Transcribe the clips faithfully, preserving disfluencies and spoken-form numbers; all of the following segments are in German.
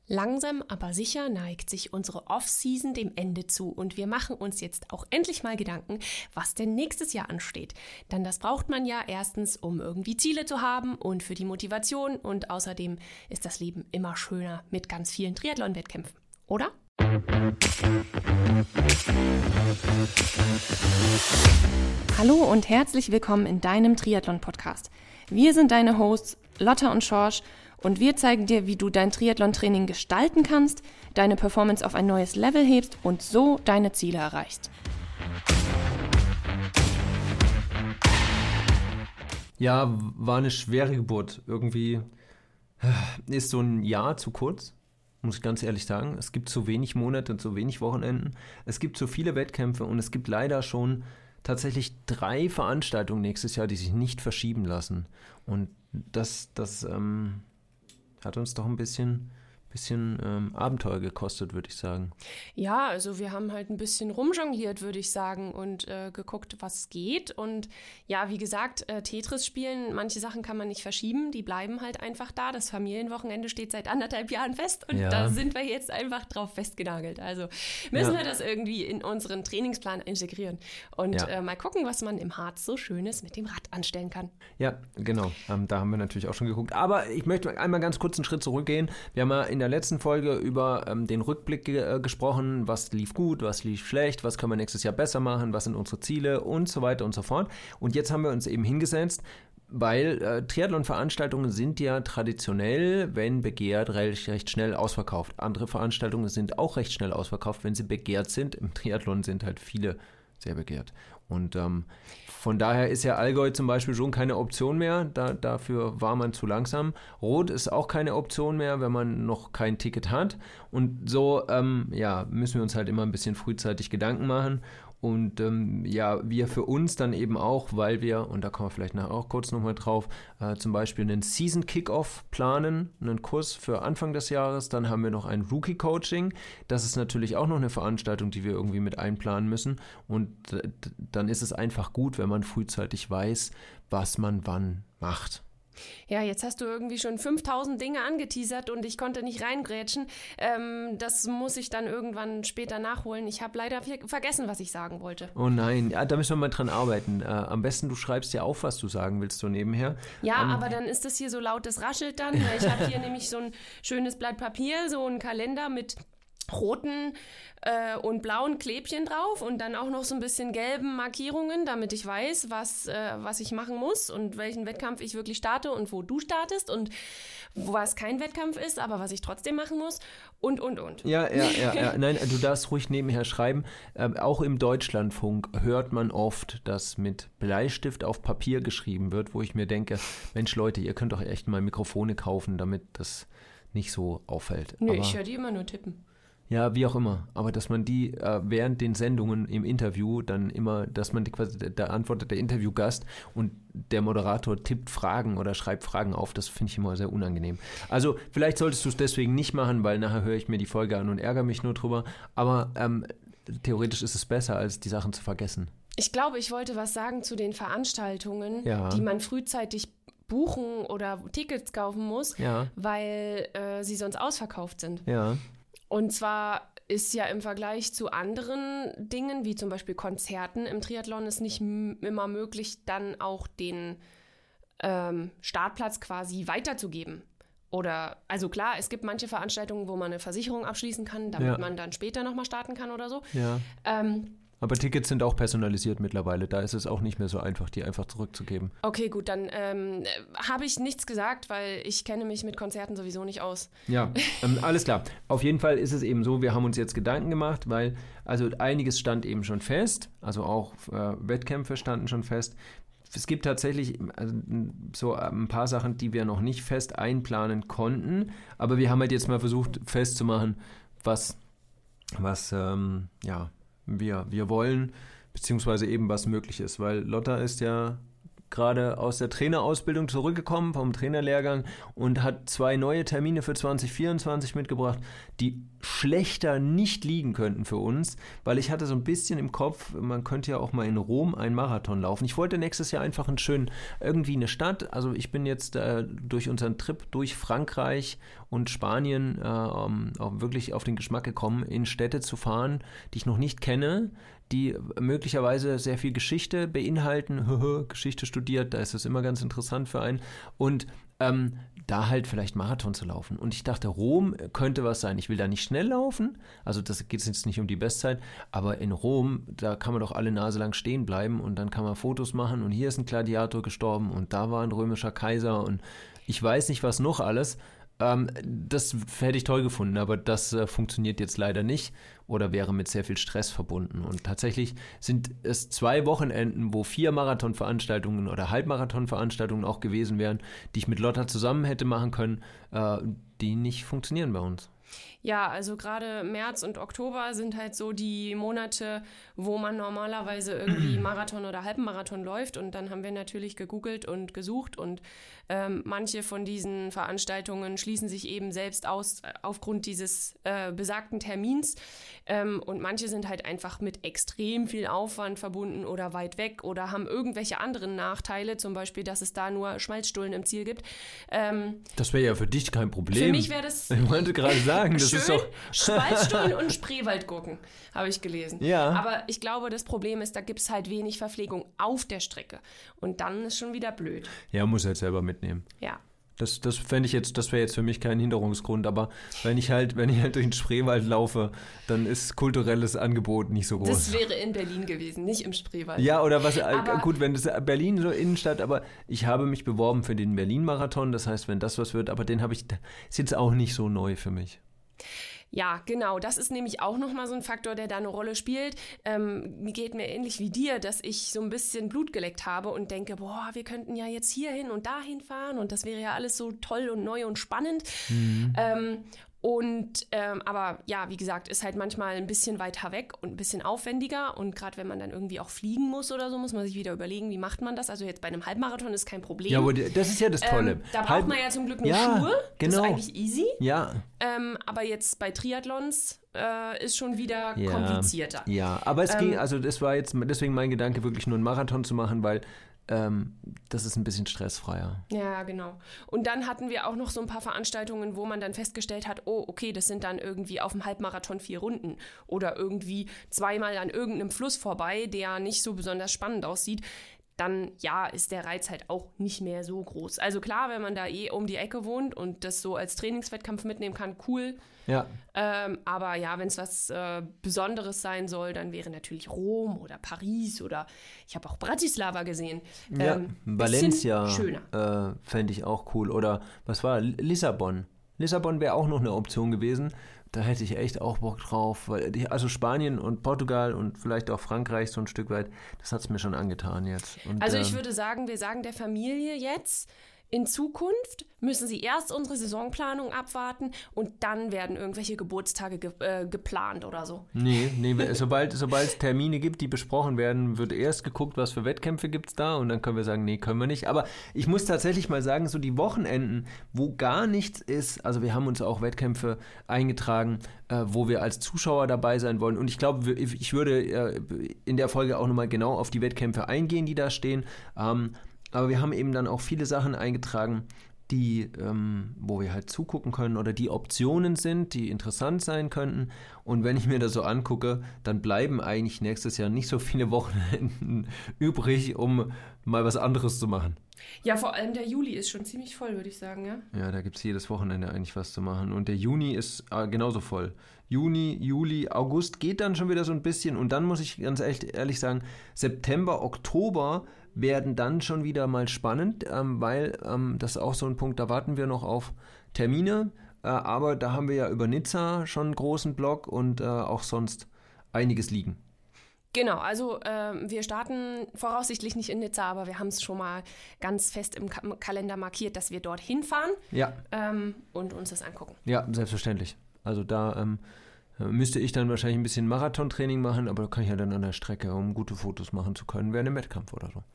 Langsam, aber sicher neigt sich unsere Off-Season dem Ende zu und wir machen uns jetzt auch endlich mal Gedanken, was denn nächstes Jahr ansteht. Denn das braucht man ja erstens, um irgendwie Ziele zu haben und für die Motivation und außerdem ist das Leben immer schöner mit ganz vielen Triathlon-Wettkämpfen, oder? Hallo und herzlich willkommen in deinem Triathlon-Podcast. Wir sind deine Hosts Lotta und Schorsch und wir zeigen dir, wie du dein Triathlon-Training gestalten kannst, deine Performance auf ein neues Level hebst und so deine Ziele erreichst. Ja, war eine schwere Geburt. Irgendwie ist so ein Jahr zu kurz, muss ich ganz ehrlich sagen. Es gibt zu wenig Monate und zu wenig Wochenenden. Es gibt zu viele Wettkämpfe und es gibt leider schon tatsächlich drei Veranstaltungen nächstes Jahr, die sich nicht verschieben lassen. Und das, das ähm, hat uns doch ein bisschen, bisschen ähm, Abenteuer gekostet, würde ich sagen. Ja, also wir haben halt ein bisschen rumjongliert, würde ich sagen, und äh, geguckt, was geht. Und ja, wie gesagt, äh, Tetris spielen, manche Sachen kann man nicht verschieben, die bleiben halt einfach da. Das Familienwochenende steht seit anderthalb Jahren fest und ja. Da sind wir jetzt einfach drauf festgenagelt. Also müssen ja. wir das irgendwie in unseren Trainingsplan integrieren und ja. äh, mal gucken, was man im Harz so Schönes mit dem Rad anstellen kann. Ja, genau. Ähm, da haben wir natürlich auch schon geguckt. Aber ich möchte einmal ganz kurz einen Schritt zurückgehen. Wir haben ja in der letzten Folge über ähm, den Rückblick ge- gesprochen, was lief gut, was lief schlecht, was können wir nächstes Jahr besser machen, was sind unsere Ziele und so weiter und so fort. Und jetzt haben wir uns eben hingesetzt, weil äh, Triathlon-Veranstaltungen sind ja traditionell, wenn begehrt, recht, recht schnell ausverkauft. Andere Veranstaltungen sind auch recht schnell ausverkauft, wenn sie begehrt sind. Im Triathlon sind halt viele sehr begehrt. Und ähm, von daher ist ja Allgäu zum Beispiel schon keine Option mehr, da, dafür war man zu langsam. Rot ist auch keine Option mehr, wenn man noch kein Ticket hat. Und so ähm, ja, müssen wir uns halt immer ein bisschen frühzeitig Gedanken machen. Und ähm, ja, wir für uns dann eben auch, weil wir, und da kommen wir vielleicht nachher auch kurz nochmal drauf, äh, zum Beispiel einen Season-Kickoff planen, einen Kurs für Anfang des Jahres. Dann haben wir noch ein Rookie-Coaching. Das ist natürlich auch noch eine Veranstaltung, die wir irgendwie mit einplanen müssen. Und äh, dann ist es einfach gut, wenn man frühzeitig weiß, was man wann macht. Ja, jetzt hast du irgendwie schon fünftausend Dinge angeteasert und ich konnte nicht reingrätschen. Ähm, das muss ich dann irgendwann später nachholen. Ich habe leider vergessen, was ich sagen wollte. Oh nein, ja, da müssen wir mal dran arbeiten. Äh, am besten, du schreibst ja auf, was du sagen willst, so nebenher. Ja, um, aber dann ist das hier so laut, das raschelt dann. Ich habe hier nämlich so ein schönes Blatt Papier, so einen Kalender mit roten äh, und blauen Klebchen drauf und dann auch noch so ein bisschen gelben Markierungen, damit ich weiß, was, äh, was ich machen muss und welchen Wettkampf ich wirklich starte und wo du startest und was kein Wettkampf ist, aber was ich trotzdem machen muss und, und, und. Ja, ja, ja, ja. Nein, du darfst ruhig nebenher schreiben. Ähm, auch im Deutschlandfunk hört man oft, dass mit Bleistift auf Papier geschrieben wird, wo ich mir denke, Mensch Leute, ihr könnt doch echt mal Mikrofone kaufen, damit das nicht so auffällt. Nö, aber ich höre die immer nur tippen. Ja, wie auch immer. Aber dass man die äh, während den Sendungen im Interview dann immer, dass man die quasi, da antwortet der Interviewgast und der Moderator tippt Fragen oder schreibt Fragen auf, das finde ich immer sehr unangenehm. Also vielleicht solltest du es deswegen nicht machen, weil nachher höre ich mir die Folge an und ärgere mich nur drüber. Aber ähm, theoretisch ist es besser, als die Sachen zu vergessen. Ich glaube, ich wollte was sagen zu den Veranstaltungen, ja. die man frühzeitig buchen oder Tickets kaufen muss, ja. weil äh, sie sonst ausverkauft sind. Ja. Und zwar ist ja im Vergleich zu anderen Dingen, wie zum Beispiel Konzerten im Triathlon, ist nicht m- immer möglich, dann auch den ähm, Startplatz quasi weiterzugeben. Oder, also klar, es gibt manche Veranstaltungen, wo man eine Versicherung abschließen kann, damit ja. man dann später nochmal starten kann oder so. Ja. Ähm, Aber Tickets sind auch personalisiert mittlerweile. Da ist es auch nicht mehr so einfach, die einfach zurückzugeben. Okay, gut, dann ähm, habe ich nichts gesagt, weil ich kenne mich mit Konzerten sowieso nicht aus. Ja, ähm, alles klar. Auf jeden Fall ist es eben so, wir haben uns jetzt Gedanken gemacht, weil also einiges stand eben schon fest. Also auch äh, Wettkämpfe standen schon fest. Es gibt tatsächlich also, so ein paar Sachen, die wir noch nicht fest einplanen konnten. Aber wir haben halt jetzt mal versucht festzumachen, was, was ähm, ja... Wir, wir wollen, beziehungsweise eben was möglich ist, weil Lotta ist ja gerade aus der Trainerausbildung zurückgekommen, vom Trainerlehrgang und hat zwei neue Termine für zwanzig vierundzwanzig mitgebracht, die schlechter nicht liegen könnten für uns, weil ich hatte so ein bisschen im Kopf, man könnte ja auch mal in Rom einen Marathon laufen. Ich wollte nächstes Jahr einfach einen schönen, irgendwie eine Stadt, also ich bin jetzt äh, durch unseren Trip durch Frankreich und Spanien äh, auch wirklich auf den Geschmack gekommen, in Städte zu fahren, die ich noch nicht kenne, die möglicherweise sehr viel Geschichte beinhalten. Geschichte studiert, da ist es immer ganz interessant für einen. Und ähm, da halt vielleicht Marathon zu laufen. Und ich dachte, Rom könnte was sein. Ich will da nicht schnell laufen, also das geht jetzt nicht um die Bestzeit, aber in Rom, da kann man doch alle Nase lang stehen bleiben und dann kann man Fotos machen und hier ist ein Gladiator gestorben und da war ein römischer Kaiser und ich weiß nicht, was noch alles. Ähm, das hätte ich toll gefunden, aber das äh, funktioniert jetzt leider nicht oder wäre mit sehr viel Stress verbunden. Und tatsächlich sind es zwei Wochenenden, wo vier Marathonveranstaltungen oder Halbmarathonveranstaltungen auch gewesen wären, die ich mit Lotta zusammen hätte machen können, äh, die nicht funktionieren bei uns. Ja, also gerade März und Oktober sind halt so die Monate, wo man normalerweise irgendwie Marathon oder Halbmarathon läuft und dann haben wir natürlich gegoogelt und gesucht und ähm, manche von diesen Veranstaltungen schließen sich eben selbst aus äh, aufgrund dieses äh, besagten Termins ähm, und manche sind halt einfach mit extrem viel Aufwand verbunden oder weit weg oder haben irgendwelche anderen Nachteile, zum Beispiel, dass es da nur Schmalzstullen im Ziel gibt. Ähm, das wäre ja für dich kein Problem. Für mich wäre das... Ich wollte gerade sagen, das schön, ist doch... Schmalzstullen und Spreewaldgurken, habe ich gelesen. Ja. Aber ich glaube, das Problem ist, da gibt es halt wenig Verpflegung auf der Strecke. Und dann ist schon wieder blöd. Ja, muss er jetzt selber mitnehmen. Ja. Das, das fände ich jetzt, das wäre jetzt für mich kein Hinderungsgrund, aber wenn ich halt, wenn ich halt durch den Spreewald laufe, dann ist kulturelles Angebot nicht so groß. Das wäre in Berlin gewesen, nicht im Spreewald. Ja, oder was, aber gut, wenn das Berlin so Innenstadt, aber ich habe mich beworben für den Berlin-Marathon, das heißt, wenn das was wird, aber den habe ich, ist jetzt auch nicht so neu für mich. Ja, genau. Das ist nämlich auch nochmal so ein Faktor, der da eine Rolle spielt. Ähm, mir geht mir ähnlich wie dir, dass ich so ein bisschen Blut geleckt habe und denke, boah, wir könnten ja jetzt hierhin und dahin fahren und das wäre ja alles so toll und neu und spannend. Mhm. Ähm, Und, ähm, aber ja, wie gesagt, ist halt manchmal ein bisschen weiter weg und ein bisschen aufwendiger. Und gerade wenn man dann irgendwie auch fliegen muss oder so, muss man sich wieder überlegen, wie macht man das? Also jetzt bei einem Halbmarathon ist kein Problem. Ja, aber das ist ja das Tolle. Ähm, da braucht Halb- man ja zum Glück nur ja, Schuhe. Genau. Das ist eigentlich easy. Ja. Ähm, aber jetzt bei Triathlons äh, ist schon wieder ja. komplizierter. Ja, aber es Ähm, ging, also das war jetzt deswegen mein Gedanke, wirklich nur einen Marathon zu machen, weil Ähm, das ist ein bisschen stressfreier. Ja, genau. Und dann hatten wir auch noch so ein paar Veranstaltungen, wo man dann festgestellt hat, oh, okay, das sind dann irgendwie auf dem Halbmarathon vier Runden oder irgendwie zweimal an irgendeinem Fluss vorbei, der nicht so besonders spannend aussieht. Dann, ja, ist der Reiz halt auch nicht mehr so groß. Also klar, wenn man da eh um die Ecke wohnt und das so als Trainingswettkampf mitnehmen kann, cool. Ja. Ähm, aber ja, wenn es was äh, Besonderes sein soll, dann wäre natürlich Rom oder Paris oder ich habe auch Bratislava gesehen. Ähm, ja, Valencia schöner. Äh, fände ich auch cool. Oder was war Lissabon? Lissabon wäre auch noch eine Option gewesen. Da hätte ich echt auch Bock drauf. Weil die, also Spanien und Portugal und vielleicht auch Frankreich so ein Stück weit, das hat es mir schon angetan jetzt. Und, also ich ähm, würde sagen, wir sagen der Familie jetzt, in Zukunft müssen sie erst unsere Saisonplanung abwarten und dann werden irgendwelche Geburtstage ge- äh, geplant oder so. Nee, nee, sobald, sobald es Termine gibt, die besprochen werden, wird erst geguckt, was für Wettkämpfe gibt es da und dann können wir sagen, nee, können wir nicht. Aber ich muss tatsächlich mal sagen, so die Wochenenden, wo gar nichts ist, also wir haben uns auch Wettkämpfe eingetragen, äh, wo wir als Zuschauer dabei sein wollen und ich glaube, ich würde äh, in der Folge auch nochmal genau auf die Wettkämpfe eingehen, die da stehen. Ähm, Aber wir haben eben dann auch viele Sachen eingetragen, die, ähm, wo wir halt zugucken können oder die Optionen sind, die interessant sein könnten. Und wenn ich mir das so angucke, dann bleiben eigentlich nächstes Jahr nicht so viele Wochenenden übrig, um mal was anderes zu machen. Ja, vor allem der Juli ist schon ziemlich voll, würde ich sagen, ja. Ja, da gibt es jedes Wochenende eigentlich was zu machen. Und der Juni ist äh, genauso voll. Juni, Juli, August geht dann schon wieder so ein bisschen. Und dann muss ich ganz ehrlich, ehrlich sagen, September, Oktober werden dann schon wieder mal spannend, ähm, weil ähm, das ist auch so ein Punkt, da warten wir noch auf Termine, äh, aber da haben wir ja über Nizza schon einen großen Block und äh, auch sonst einiges liegen. Genau, also äh, wir starten voraussichtlich nicht in Nizza, aber wir haben es schon mal ganz fest im Ka- Kalender markiert, dass wir dorthin fahren ja. ähm, und uns das angucken. Ja, selbstverständlich. Also da ähm, müsste ich dann wahrscheinlich ein bisschen Marathontraining machen, aber da kann ich ja dann an der Strecke, um gute Fotos machen zu können, während einem Wettkampf oder so.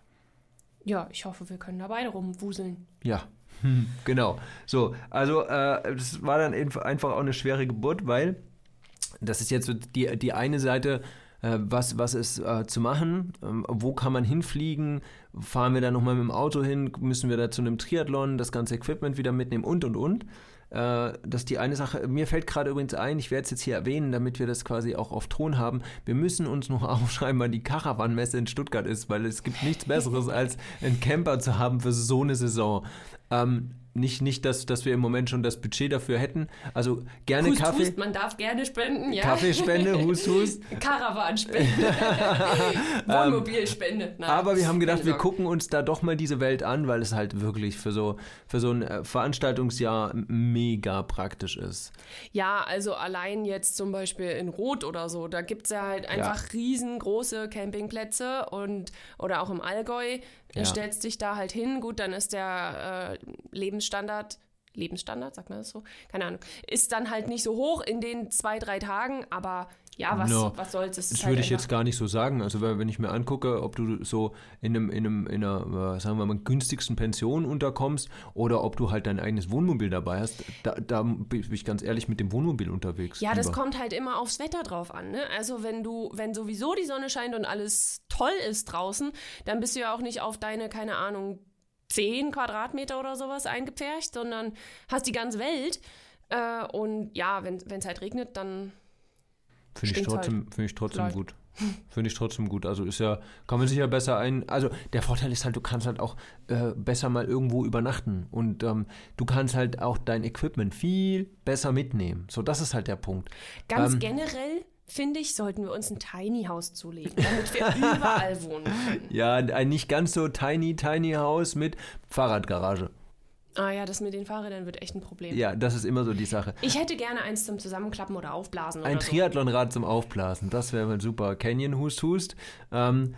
Ja, ich hoffe, wir können da beide rumwuseln. Ja, genau. So, also äh, das war dann einfach auch eine schwere Geburt, weil das ist jetzt so die, die eine Seite, äh, was, was ist äh, zu machen, ähm, wo kann man hinfliegen, fahren wir da nochmal mit dem Auto hin, müssen wir da zu einem Triathlon das ganze Equipment wieder mitnehmen und, und, und. äh, dass die eine Sache, mir fällt gerade übrigens ein, ich werde es jetzt hier erwähnen, damit wir das quasi auch auf Ton haben, wir müssen uns noch aufschreiben, wann die Caravan-Messe in Stuttgart ist, weil es gibt nichts Besseres, als einen Camper zu haben für so eine Saison. Ähm, Nicht, nicht dass, dass wir im Moment schon das Budget dafür hätten. Also gerne Hust, Kaffee. Hust, man darf gerne spenden, ja. Kaffeespende, Hust, Hust. Karawanspende. Wohnmobilspende. Nein, aber wir haben gedacht, wir Sorge. gucken uns da doch mal diese Welt an, weil es halt wirklich für so, für so ein Veranstaltungsjahr mega praktisch ist. Ja, also allein jetzt zum Beispiel in Rot oder so, da gibt es ja halt einfach ja. riesengroße Campingplätze und oder auch im Allgäu. Ja. Stellst dich da halt hin, gut, dann ist der äh, Lebensstandard, Lebensstandard, sagt man das so? Keine Ahnung, ist dann halt nicht so hoch in den zwei, drei Tagen, aber ja, was, no. was soll's? Das, das halt würde ich jetzt gar nicht so sagen. Also wenn ich mir angucke, ob du so in einem, in einem, in einer, sagen wir mal, günstigsten Pension unterkommst oder ob du halt dein eigenes Wohnmobil dabei hast, da, da bin ich ganz ehrlich mit dem Wohnmobil unterwegs. Ja, lieber. Das kommt halt immer aufs Wetter drauf an, ne? Also wenn du, wenn sowieso die Sonne scheint und alles toll ist draußen, dann bist du ja auch nicht auf deine, keine Ahnung, zehn Quadratmeter oder sowas eingepfercht, sondern hast die ganze Welt. Äh, und ja, wenn es halt regnet, dann Finde ich trotzdem, halt. Finde ich trotzdem gut. Finde ich trotzdem gut. Also ist ja, kann man sich ja besser ein. Also der Vorteil ist halt, du kannst halt auch äh, besser mal irgendwo übernachten. Und ähm, du kannst halt auch dein Equipment viel besser mitnehmen. So, das ist halt der Punkt. Ganz ähm, generell, finde ich, sollten wir uns ein Tiny House zulegen, damit wir überall wohnen können. Ja, ein nicht ganz so tiny, tiny Haus mit Fahrradgarage. Ah ja, das mit den Fahrrädern wird echt ein Problem. Ja, das ist immer so die Sache. Ich hätte gerne eins zum Zusammenklappen oder Aufblasen. Oder ein so. Triathlonrad zum Aufblasen, das wäre mal super. Canyon, Hust, Hust. Ähm,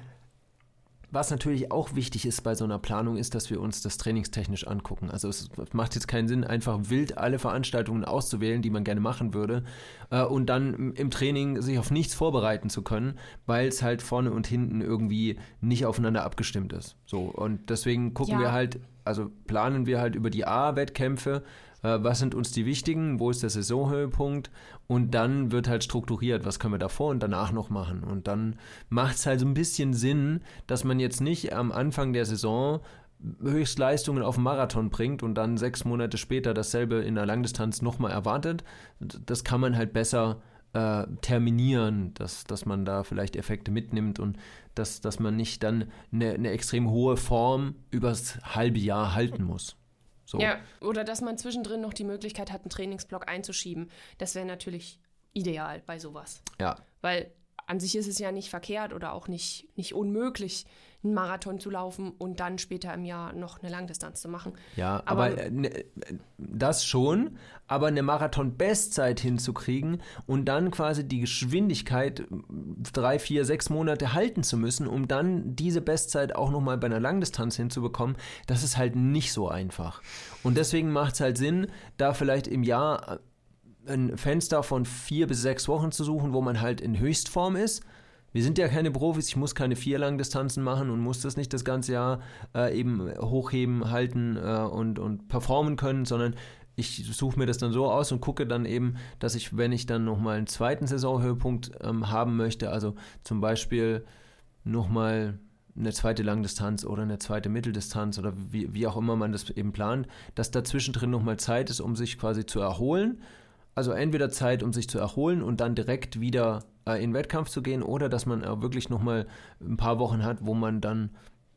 was natürlich auch wichtig ist bei so einer Planung, ist, dass wir uns das trainingstechnisch angucken. Also es macht jetzt keinen Sinn, einfach wild alle Veranstaltungen auszuwählen, die man gerne machen würde, äh, und dann im Training sich auf nichts vorbereiten zu können, weil es halt vorne und hinten irgendwie nicht aufeinander abgestimmt ist. So, und deswegen gucken ja. wir halt, also planen wir halt über die A-Wettkämpfe, äh, was sind uns die wichtigen, wo ist der Saisonhöhepunkt, und dann wird halt strukturiert, was können wir davor und danach noch machen. Und dann macht es halt so ein bisschen Sinn, dass man jetzt nicht am Anfang der Saison Höchstleistungen auf den Marathon bringt und dann sechs Monate später dasselbe in der Langdistanz nochmal erwartet. Das kann man halt besser äh, terminieren, dass, dass man da vielleicht Effekte mitnimmt und dass, dass man nicht dann eine, eine extrem hohe Form übers halbe Jahr halten muss. So. Ja, oder dass man zwischendrin noch die Möglichkeit hat, einen Trainingsblock einzuschieben. Das wäre natürlich ideal bei sowas. Ja. Weil an sich ist es ja nicht verkehrt oder auch nicht, nicht unmöglich, einen Marathon zu laufen und dann später im Jahr noch eine Langdistanz zu machen. Ja, aber, aber ne, das schon, aber eine Marathon-Bestzeit hinzukriegen und dann quasi die Geschwindigkeit drei, vier, sechs Monate halten zu müssen, um dann diese Bestzeit auch nochmal bei einer Langdistanz hinzubekommen, das ist halt nicht so einfach. Und deswegen macht es halt Sinn, da vielleicht im Jahr ein Fenster von vier bis sechs Wochen zu suchen, wo man halt in Höchstform ist. Wir sind ja keine Profis, ich muss keine vier Langdistanzen machen und muss das nicht das ganze Jahr äh, eben hochheben, halten äh, und, und performen können, sondern ich suche mir das dann so aus und gucke dann eben, dass ich, wenn ich dann nochmal einen zweiten Saisonhöhepunkt ähm, haben möchte, also zum Beispiel nochmal eine zweite Langdistanz oder eine zweite Mitteldistanz oder wie, wie auch immer man das eben plant, dass dazwischen drin nochmal Zeit ist, um sich quasi zu erholen. Also entweder Zeit, um sich zu erholen und dann direkt wieder äh, in den Wettkampf zu gehen, oder dass man äh, wirklich nochmal ein paar Wochen hat, wo man dann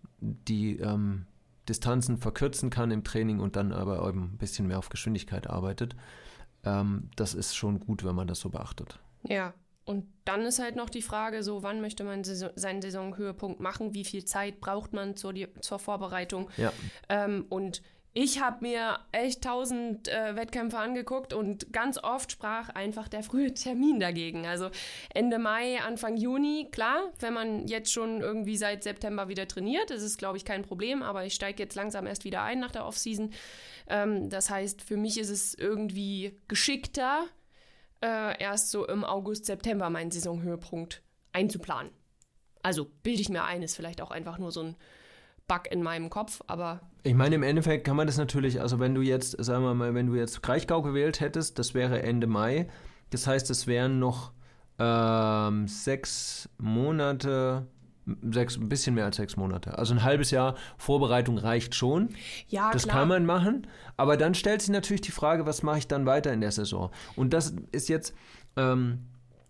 die ähm, Distanzen verkürzen kann im Training und dann aber eben ein bisschen mehr auf Geschwindigkeit arbeitet. Ähm, das ist schon gut, wenn man das so beachtet. Ja, und dann ist halt noch die Frage, so wann möchte man Saison, seinen Saisonhöhepunkt machen, wie viel Zeit braucht man zur, die, zur Vorbereitung. Ja. Ähm, und ich habe mir echt tausend äh, Wettkämpfe angeguckt und ganz oft sprach einfach der frühe Termin dagegen. Also Ende Mai, Anfang Juni, klar, wenn man jetzt schon irgendwie seit September wieder trainiert, ist es, glaube ich, kein Problem, aber ich steige jetzt langsam erst wieder ein nach der Offseason. Ähm, das heißt, für mich ist es irgendwie geschickter, äh, erst so im August, September meinen Saisonhöhepunkt einzuplanen. Also bilde ich mir ein, ist vielleicht auch einfach nur so ein Bug in meinem Kopf, aber... Ich meine, im Endeffekt kann man das natürlich, also wenn du jetzt, sagen wir mal, wenn du jetzt Kraichgau gewählt hättest, das wäre Ende Mai, das heißt, es wären noch ähm, sechs Monate Sechs, ein bisschen mehr als sechs Monate. Also ein halbes Jahr Vorbereitung reicht schon. Ja, das klar. kann man machen. Aber dann stellt sich natürlich die Frage, was mache ich dann weiter in der Saison? Und das ist jetzt ähm,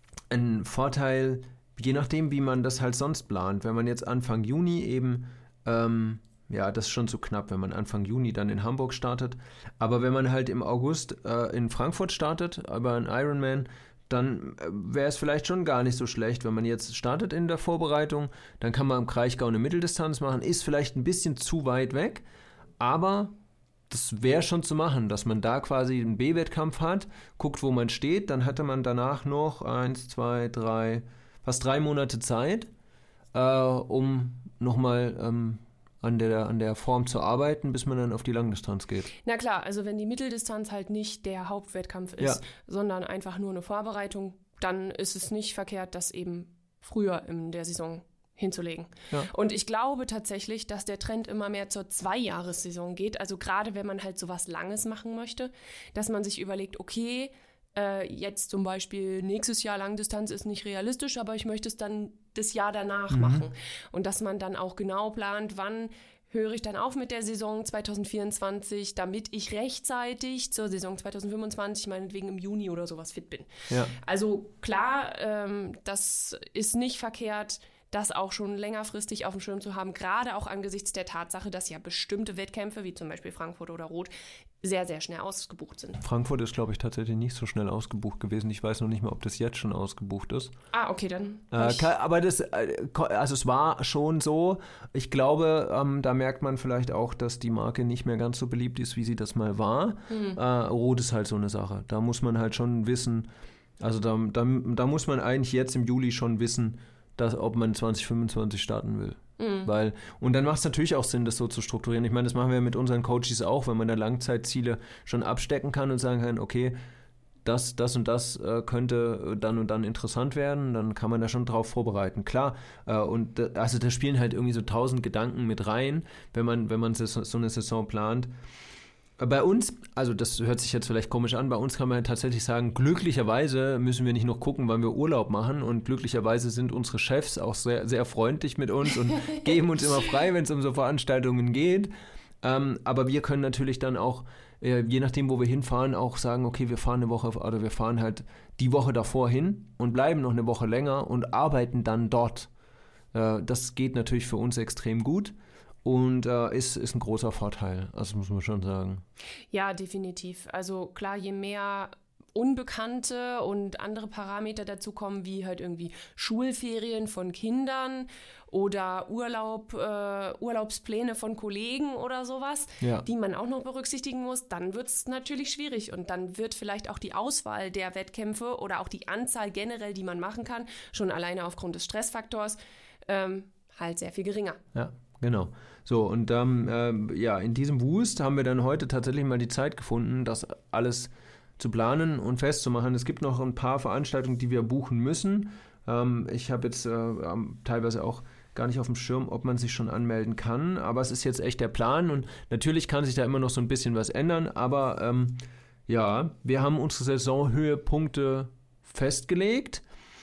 ein Vorteil, je nachdem, wie man das halt sonst plant. Wenn man jetzt Anfang Juni eben, ähm, ja, das ist schon zu knapp, wenn man Anfang Juni dann in Hamburg startet. Aber wenn man halt im August äh, in Frankfurt startet, aber ein Ironman, dann wäre es vielleicht schon gar nicht so schlecht, wenn man jetzt startet in der Vorbereitung, dann kann man im Kraichgau eine Mitteldistanz machen, ist vielleicht ein bisschen zu weit weg, aber das wäre schon zu machen, dass man da quasi einen B-Wettkampf hat, guckt, wo man steht, dann hatte man danach noch eins, zwei, drei, fast drei Monate Zeit, äh, um nochmal ähm, an der, an der Form zu arbeiten, bis man dann auf die Langdistanz geht. Na klar, also wenn die Mitteldistanz halt nicht der Hauptwettkampf ist, Ja. sondern einfach nur eine Vorbereitung, dann ist es nicht verkehrt, das eben früher in der Saison hinzulegen. Ja. Und ich glaube tatsächlich, dass der Trend immer mehr zur Zwei-Jahres-Saison geht. Also gerade wenn man halt sowas Langes machen möchte, dass man sich überlegt, okay, äh, jetzt zum Beispiel nächstes Jahr Langdistanz ist nicht realistisch, aber ich möchte es dann das Jahr danach Mhm. machen. Und dass man dann auch genau plant, wann höre ich dann auf mit der Saison zwanzig vierundzwanzig, damit ich rechtzeitig zur Saison zwanzig fünfundzwanzig, meinetwegen im Juni oder sowas fit bin. Ja. Also klar, ähm, das ist nicht verkehrt, das auch schon längerfristig auf dem Schirm zu haben, gerade auch angesichts der Tatsache, dass ja bestimmte Wettkämpfe, wie zum Beispiel Frankfurt oder Rot, sehr, sehr schnell ausgebucht sind. Frankfurt ist, glaube ich, tatsächlich nicht so schnell ausgebucht gewesen. Ich weiß noch nicht mal, ob das jetzt schon ausgebucht ist. Ah, okay, dann. Äh, ich- kann, aber das, äh, ko- also es war schon so. Ich glaube, ähm, da merkt man vielleicht auch, dass die Marke nicht mehr ganz so beliebt ist, wie sie das mal war. Hm. Äh, Rot ist halt so eine Sache. Da muss man halt schon wissen, also da, da, da muss man eigentlich jetzt im Juli schon wissen, dass, ob man zwanzig fünfundzwanzig starten will. Mhm. Weil, und dann macht es natürlich auch Sinn, das so zu strukturieren. Ich meine, das machen wir mit unseren Coaches auch, wenn man da Langzeitziele schon abstecken kann und sagen kann, okay, das, das und das äh, könnte dann und dann interessant werden, dann kann man da schon drauf vorbereiten. Klar, äh, und da, also da spielen halt irgendwie so tausend Gedanken mit rein, wenn man, wenn man so, so eine Saison plant. Bei uns, also das hört sich jetzt vielleicht komisch an, bei uns kann man tatsächlich sagen, glücklicherweise müssen wir nicht noch gucken, wann wir Urlaub machen, und glücklicherweise sind unsere Chefs auch sehr, sehr freundlich mit uns und geben uns immer frei, wenn es um so Veranstaltungen geht. Ähm, aber wir können natürlich dann auch, äh, je nachdem, wo wir hinfahren, auch sagen, okay, wir fahren eine Woche, oder wir fahren halt die Woche davor hin und bleiben noch eine Woche länger und arbeiten dann dort. Äh, das geht natürlich für uns extrem gut. Und äh, ist, ist ein großer Vorteil, also muss man schon sagen. Ja, definitiv. Also klar, je mehr Unbekannte und andere Parameter dazu kommen, wie halt irgendwie Schulferien von Kindern oder Urlaub, äh, Urlaubspläne von Kollegen oder sowas, Ja. die man auch noch berücksichtigen muss, dann wird es natürlich schwierig. Und dann wird vielleicht auch die Auswahl der Wettkämpfe oder auch die Anzahl generell, die man machen kann, schon alleine aufgrund des Stressfaktors, ähm, halt sehr viel geringer. Ja, genau. So, und ähm, ähm, ja, in diesem Wust haben wir dann heute tatsächlich mal die Zeit gefunden, das alles zu planen und festzumachen. Es gibt noch ein paar Veranstaltungen, die wir buchen müssen. Ähm, ich habe jetzt äh, ähm, teilweise auch gar nicht auf dem Schirm, ob man sich schon anmelden kann, aber es ist jetzt echt der Plan, und natürlich kann sich da immer noch so ein bisschen was ändern, aber ähm, ja, wir haben unsere Saisonhöhepunkte festgelegt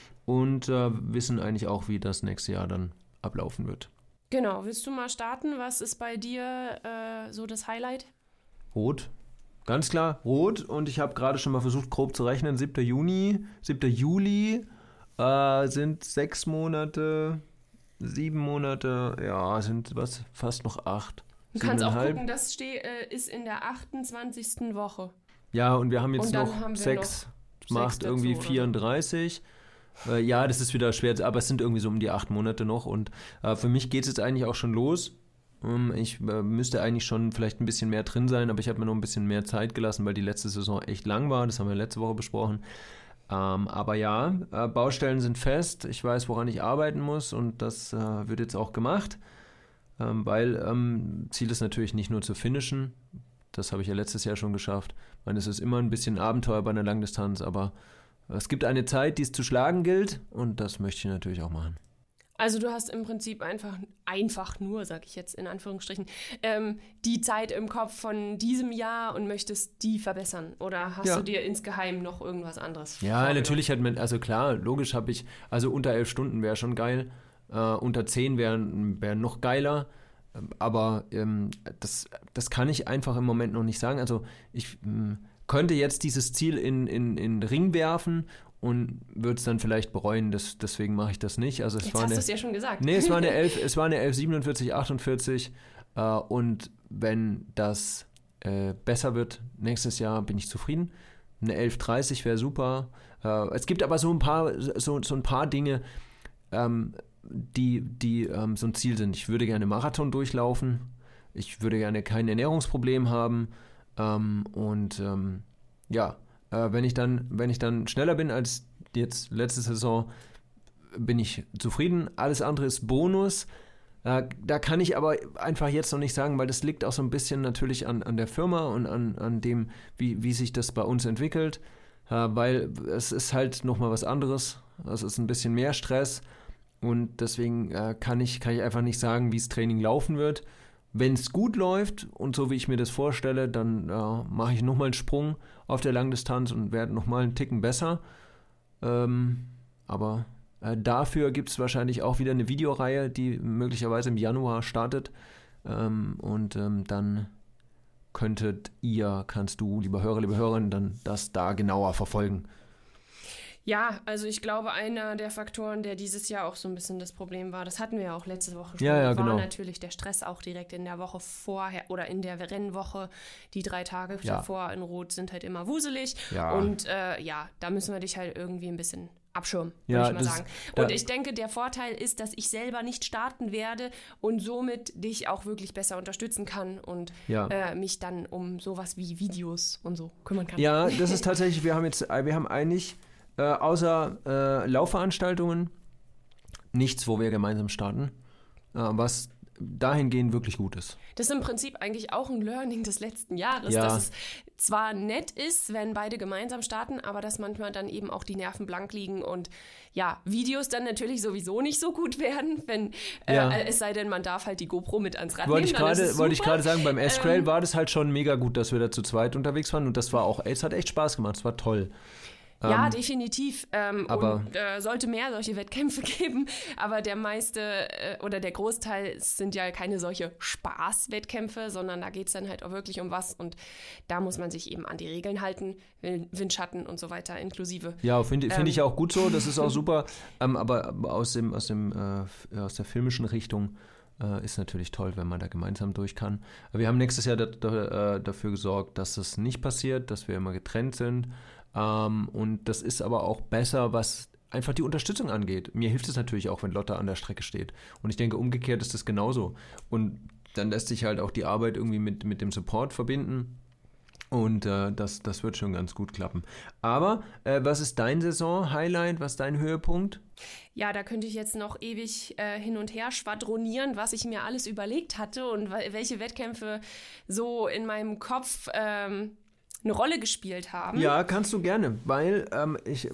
und äh, wissen eigentlich auch, wie das nächste Jahr dann ablaufen wird. Genau, willst du mal starten? Was ist bei dir äh, so das Highlight? Rot. Ganz klar, rot. Und ich habe gerade schon mal versucht, grob zu rechnen. siebter Juni, siebter Juli äh, sind sechs Monate, sieben Monate, ja, sind was, fast noch acht. Du kannst auch Siebeneinhalb. gucken, das steh, äh, ist in der achtundzwanzigsten Woche. Ja, und wir haben jetzt Und dann noch haben wir sechs, noch macht sechs dazu, irgendwie oder so. vierunddreißig. Äh, ja, das ist wieder schwer, aber es sind irgendwie so um die acht Monate noch. Und äh, für mich geht es jetzt eigentlich auch schon los. Ähm, ich äh, müsste eigentlich schon vielleicht ein bisschen mehr drin sein, aber ich habe mir noch ein bisschen mehr Zeit gelassen, weil die letzte Saison echt lang war. Das haben wir letzte Woche besprochen. Ähm, aber ja, äh, Baustellen sind fest. Ich weiß, woran ich arbeiten muss, und das äh, wird jetzt auch gemacht. Ähm, weil ähm, Ziel ist natürlich nicht nur zu finishen. Das habe ich ja letztes Jahr schon geschafft. Ich meine, es ist immer ein bisschen Abenteuer bei einer Langdistanz, aber es gibt eine Zeit, die es zu schlagen gilt, und das möchte ich natürlich auch machen. Also du hast im Prinzip einfach, einfach nur, sag ich jetzt in Anführungsstrichen, ähm, die Zeit im Kopf von diesem Jahr und möchtest die verbessern. Oder hast Ja. du dir insgeheim noch irgendwas anderes Ja, vorgenommen? natürlich hat man, also klar, logisch habe ich, also unter elf Stunden wäre schon geil. Äh, unter zehn wäre wär noch geiler. Aber ähm, das, das kann ich einfach im Moment noch nicht sagen. Also ich ähm, könnte jetzt dieses Ziel in, in, in den Ring werfen und würde es dann vielleicht bereuen. Das, deswegen mache ich das nicht. Also es jetzt war hast eine, du es ja schon gesagt. Nee, es war eine elf, es war eine elf siebenundvierzig achtundvierzig. Äh, und wenn das äh, besser wird nächstes Jahr, bin ich zufrieden. Eine elf dreißig wäre super. Äh, es gibt aber so ein paar, so, so ein paar Dinge, ähm, die, die ähm, so ein Ziel sind. Ich würde gerne Marathon durchlaufen. Ich würde gerne kein Ernährungsproblem haben. Ähm, und ähm, ja, äh, wenn ich dann, wenn ich dann schneller bin als jetzt letzte Saison, bin ich zufrieden. Alles andere ist Bonus. Äh, da kann ich aber einfach jetzt noch nicht sagen, weil das liegt auch so ein bisschen natürlich an, an der Firma und an, an dem, wie, wie sich das bei uns entwickelt. Äh, weil es ist halt nochmal was anderes. Es ist ein bisschen mehr Stress. Und deswegen äh, kann, ich, kann ich einfach nicht sagen, wie das Training laufen wird. Wenn es gut läuft und so wie ich mir das vorstelle, dann äh, mache ich nochmal einen Sprung auf der Langdistanz und werde nochmal einen Ticken besser. Ähm, aber äh, dafür gibt es wahrscheinlich auch wieder eine Videoreihe, die möglicherweise im Januar startet. Ähm, und ähm, dann könntet ihr, kannst du, lieber Hörer, liebe Hörerin, dann das da genauer verfolgen. Ja, also ich glaube, einer der Faktoren, der dieses Jahr auch so ein bisschen das Problem war, das hatten wir ja auch letzte Woche schon, ja, ja, war genau. natürlich der Stress auch direkt in der Woche vorher oder in der Rennwoche. Die drei Tage ja. davor in Rot sind halt immer wuselig. Ja. Und äh, ja, da müssen wir dich halt irgendwie ein bisschen abschirmen, ja, würde ich mal das, sagen. Und ich denke, der Vorteil ist, dass ich selber nicht starten werde und somit dich auch wirklich besser unterstützen kann und ja. äh, mich dann um sowas wie Videos und so kümmern kann. Ja, das ist tatsächlich, wir haben jetzt, wir haben eigentlich Äh, außer äh, Laufveranstaltungen nichts, wo wir gemeinsam starten, äh, was dahingehend wirklich gut ist. Das ist im Prinzip eigentlich auch ein Learning des letzten Jahres, ja. dass es zwar nett ist, wenn beide gemeinsam starten, aber dass manchmal dann eben auch die Nerven blank liegen und ja, Videos dann natürlich sowieso nicht so gut werden, wenn ja. äh, es sei denn, man darf halt die GoPro mit ans Rad wollte nehmen. Ich grade, wollte ich gerade sagen, beim S-Trail ähm, war das halt schon mega gut, dass wir da zu zweit unterwegs waren und das war auch, es hat echt Spaß gemacht, es war toll. Ja, ähm, definitiv. Ähm, aber und äh, sollte mehr solche Wettkämpfe geben, aber der meiste äh, oder der Großteil sind ja keine solche Spaßwettkämpfe, sondern da geht es dann halt auch wirklich um was und da muss man sich eben an die Regeln halten, Windschatten und so weiter inklusive. Ja, finde find ähm, ich auch gut so, das ist auch super, ähm, aber, aber aus, dem, aus, dem, äh, aus der filmischen Richtung äh, ist natürlich toll, wenn man da gemeinsam durch kann. Aber wir haben nächstes Jahr da, da, äh, dafür gesorgt, dass das nicht passiert, dass wir immer getrennt sind. Um, und das ist aber auch besser, was einfach die Unterstützung angeht. Mir hilft es natürlich auch, wenn Lotta an der Strecke steht. Und ich denke, umgekehrt ist das genauso. Und dann lässt sich halt auch die Arbeit irgendwie mit, mit dem Support verbinden. Und äh, das, das wird schon ganz gut klappen. Aber äh, was ist dein Saison-Highlight? Was ist dein Höhepunkt? Ja, da könnte ich jetzt noch ewig äh, hin und her schwadronieren, was ich mir alles überlegt hatte und welche Wettkämpfe so in meinem Kopf ähm, eine Rolle gespielt haben. Ja, kannst du gerne, weil ähm, ich, äh,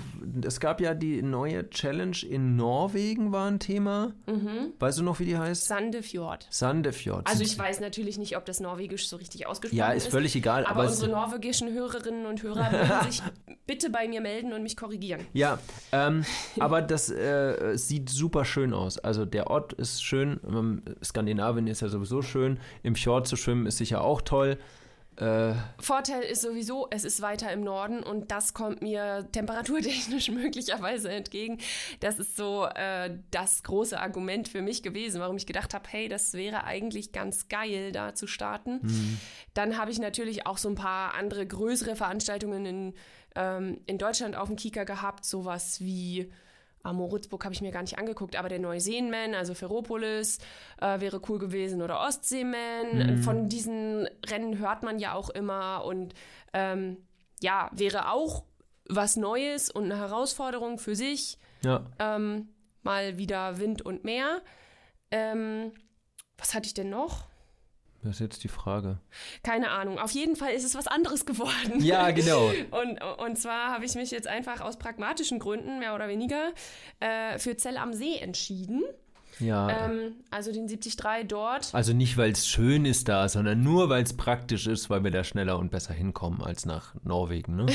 es gab ja die neue Challenge in Norwegen, war ein Thema. Mhm. Weißt du noch, wie die heißt? Sandefjord. Sandefjord. Also ich weiß natürlich nicht, ob das Norwegisch so richtig ausgesprochen ist. Ja, ist völlig egal. Aber, aber unsere norwegischen Hörerinnen und Hörer mögen sich bitte bei mir melden und mich korrigieren. Ja, ähm, aber das äh, sieht super schön aus. Also der Ort ist schön. Ähm, Skandinavien ist ja sowieso schön. Im Fjord zu schwimmen ist sicher auch toll. Äh, Vorteil ist sowieso, es ist weiter im Norden und das kommt mir temperaturtechnisch möglicherweise entgegen. Das ist so äh, das große Argument für mich gewesen, warum ich gedacht habe, hey, das wäre eigentlich ganz geil, da zu starten. Mhm. Dann habe ich natürlich auch so ein paar andere größere Veranstaltungen in, ähm, in Deutschland auf dem Kieker gehabt, sowas wie Ah, Moritzburg habe ich mir gar nicht angeguckt, aber der Neuseenman, also Ferropolis, äh, wäre cool gewesen oder Ostseeman. Mhm. Von diesen Rennen hört man ja auch immer und ähm, ja, wäre auch was Neues und eine Herausforderung für sich. Ja. Ähm, mal wieder Wind und Meer. Ähm, was hatte ich denn noch? Das ist jetzt die Frage. Keine Ahnung. Auf jeden Fall ist es was anderes geworden. Ja, genau. Und, und zwar habe ich mich jetzt einfach aus pragmatischen Gründen, mehr oder weniger, äh, für Zell am See entschieden. Ja. Ähm, also den siebzig drei dort. Also nicht, weil es schön ist da, sondern nur, weil es praktisch ist, weil wir da schneller und besser hinkommen als nach Norwegen, ne?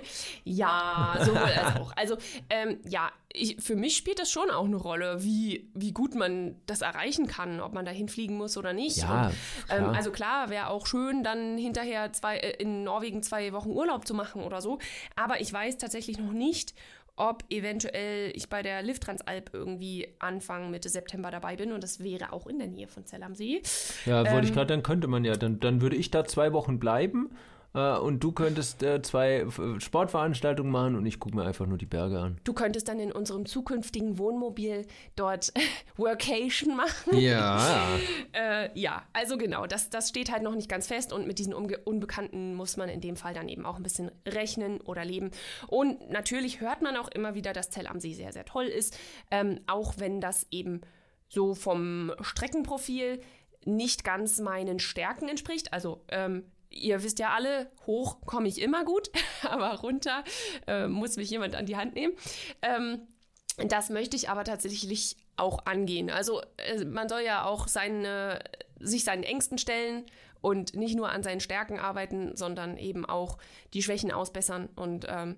Ja, sowohl als auch. Also ähm, ja, ich, für mich spielt das schon auch eine Rolle, wie, wie gut man das erreichen kann, ob man da hinfliegen muss oder nicht. Ja, und, ähm, also klar, wäre auch schön, dann hinterher zwei, äh, in Norwegen zwei Wochen Urlaub zu machen oder so. Aber ich weiß tatsächlich noch nicht, ob eventuell ich bei der Lift Transalp irgendwie Anfang Mitte September dabei bin. Und das wäre auch in der Nähe von Zell am See. Ja, wollte Ähm, ich gerade, dann könnte man ja, dann, dann würde ich da zwei Wochen bleiben äh, und du könntest äh, zwei äh, Sportveranstaltungen machen und ich gucke mir einfach nur die Berge an. Du könntest dann in unserem zukünftigen Wohnmobil dort Workation machen. Ja. äh, ja, also genau, das, das steht halt noch nicht ganz fest und mit diesen Unge- Unbekannten muss man in dem Fall dann eben auch ein bisschen rechnen oder leben. Und natürlich hört man auch immer wieder, dass Zell am See sehr, sehr toll ist, ähm, auch wenn das eben so vom Streckenprofil nicht ganz meinen Stärken entspricht. Also ähm, ihr wisst ja alle, hoch komme ich immer gut, aber runter äh, muss mich jemand an die Hand nehmen. Ähm, das möchte ich aber tatsächlich auch angehen. Also äh, man soll ja auch seine, sich seinen Ängsten stellen und nicht nur an seinen Stärken arbeiten, sondern eben auch die Schwächen ausbessern. Und ähm,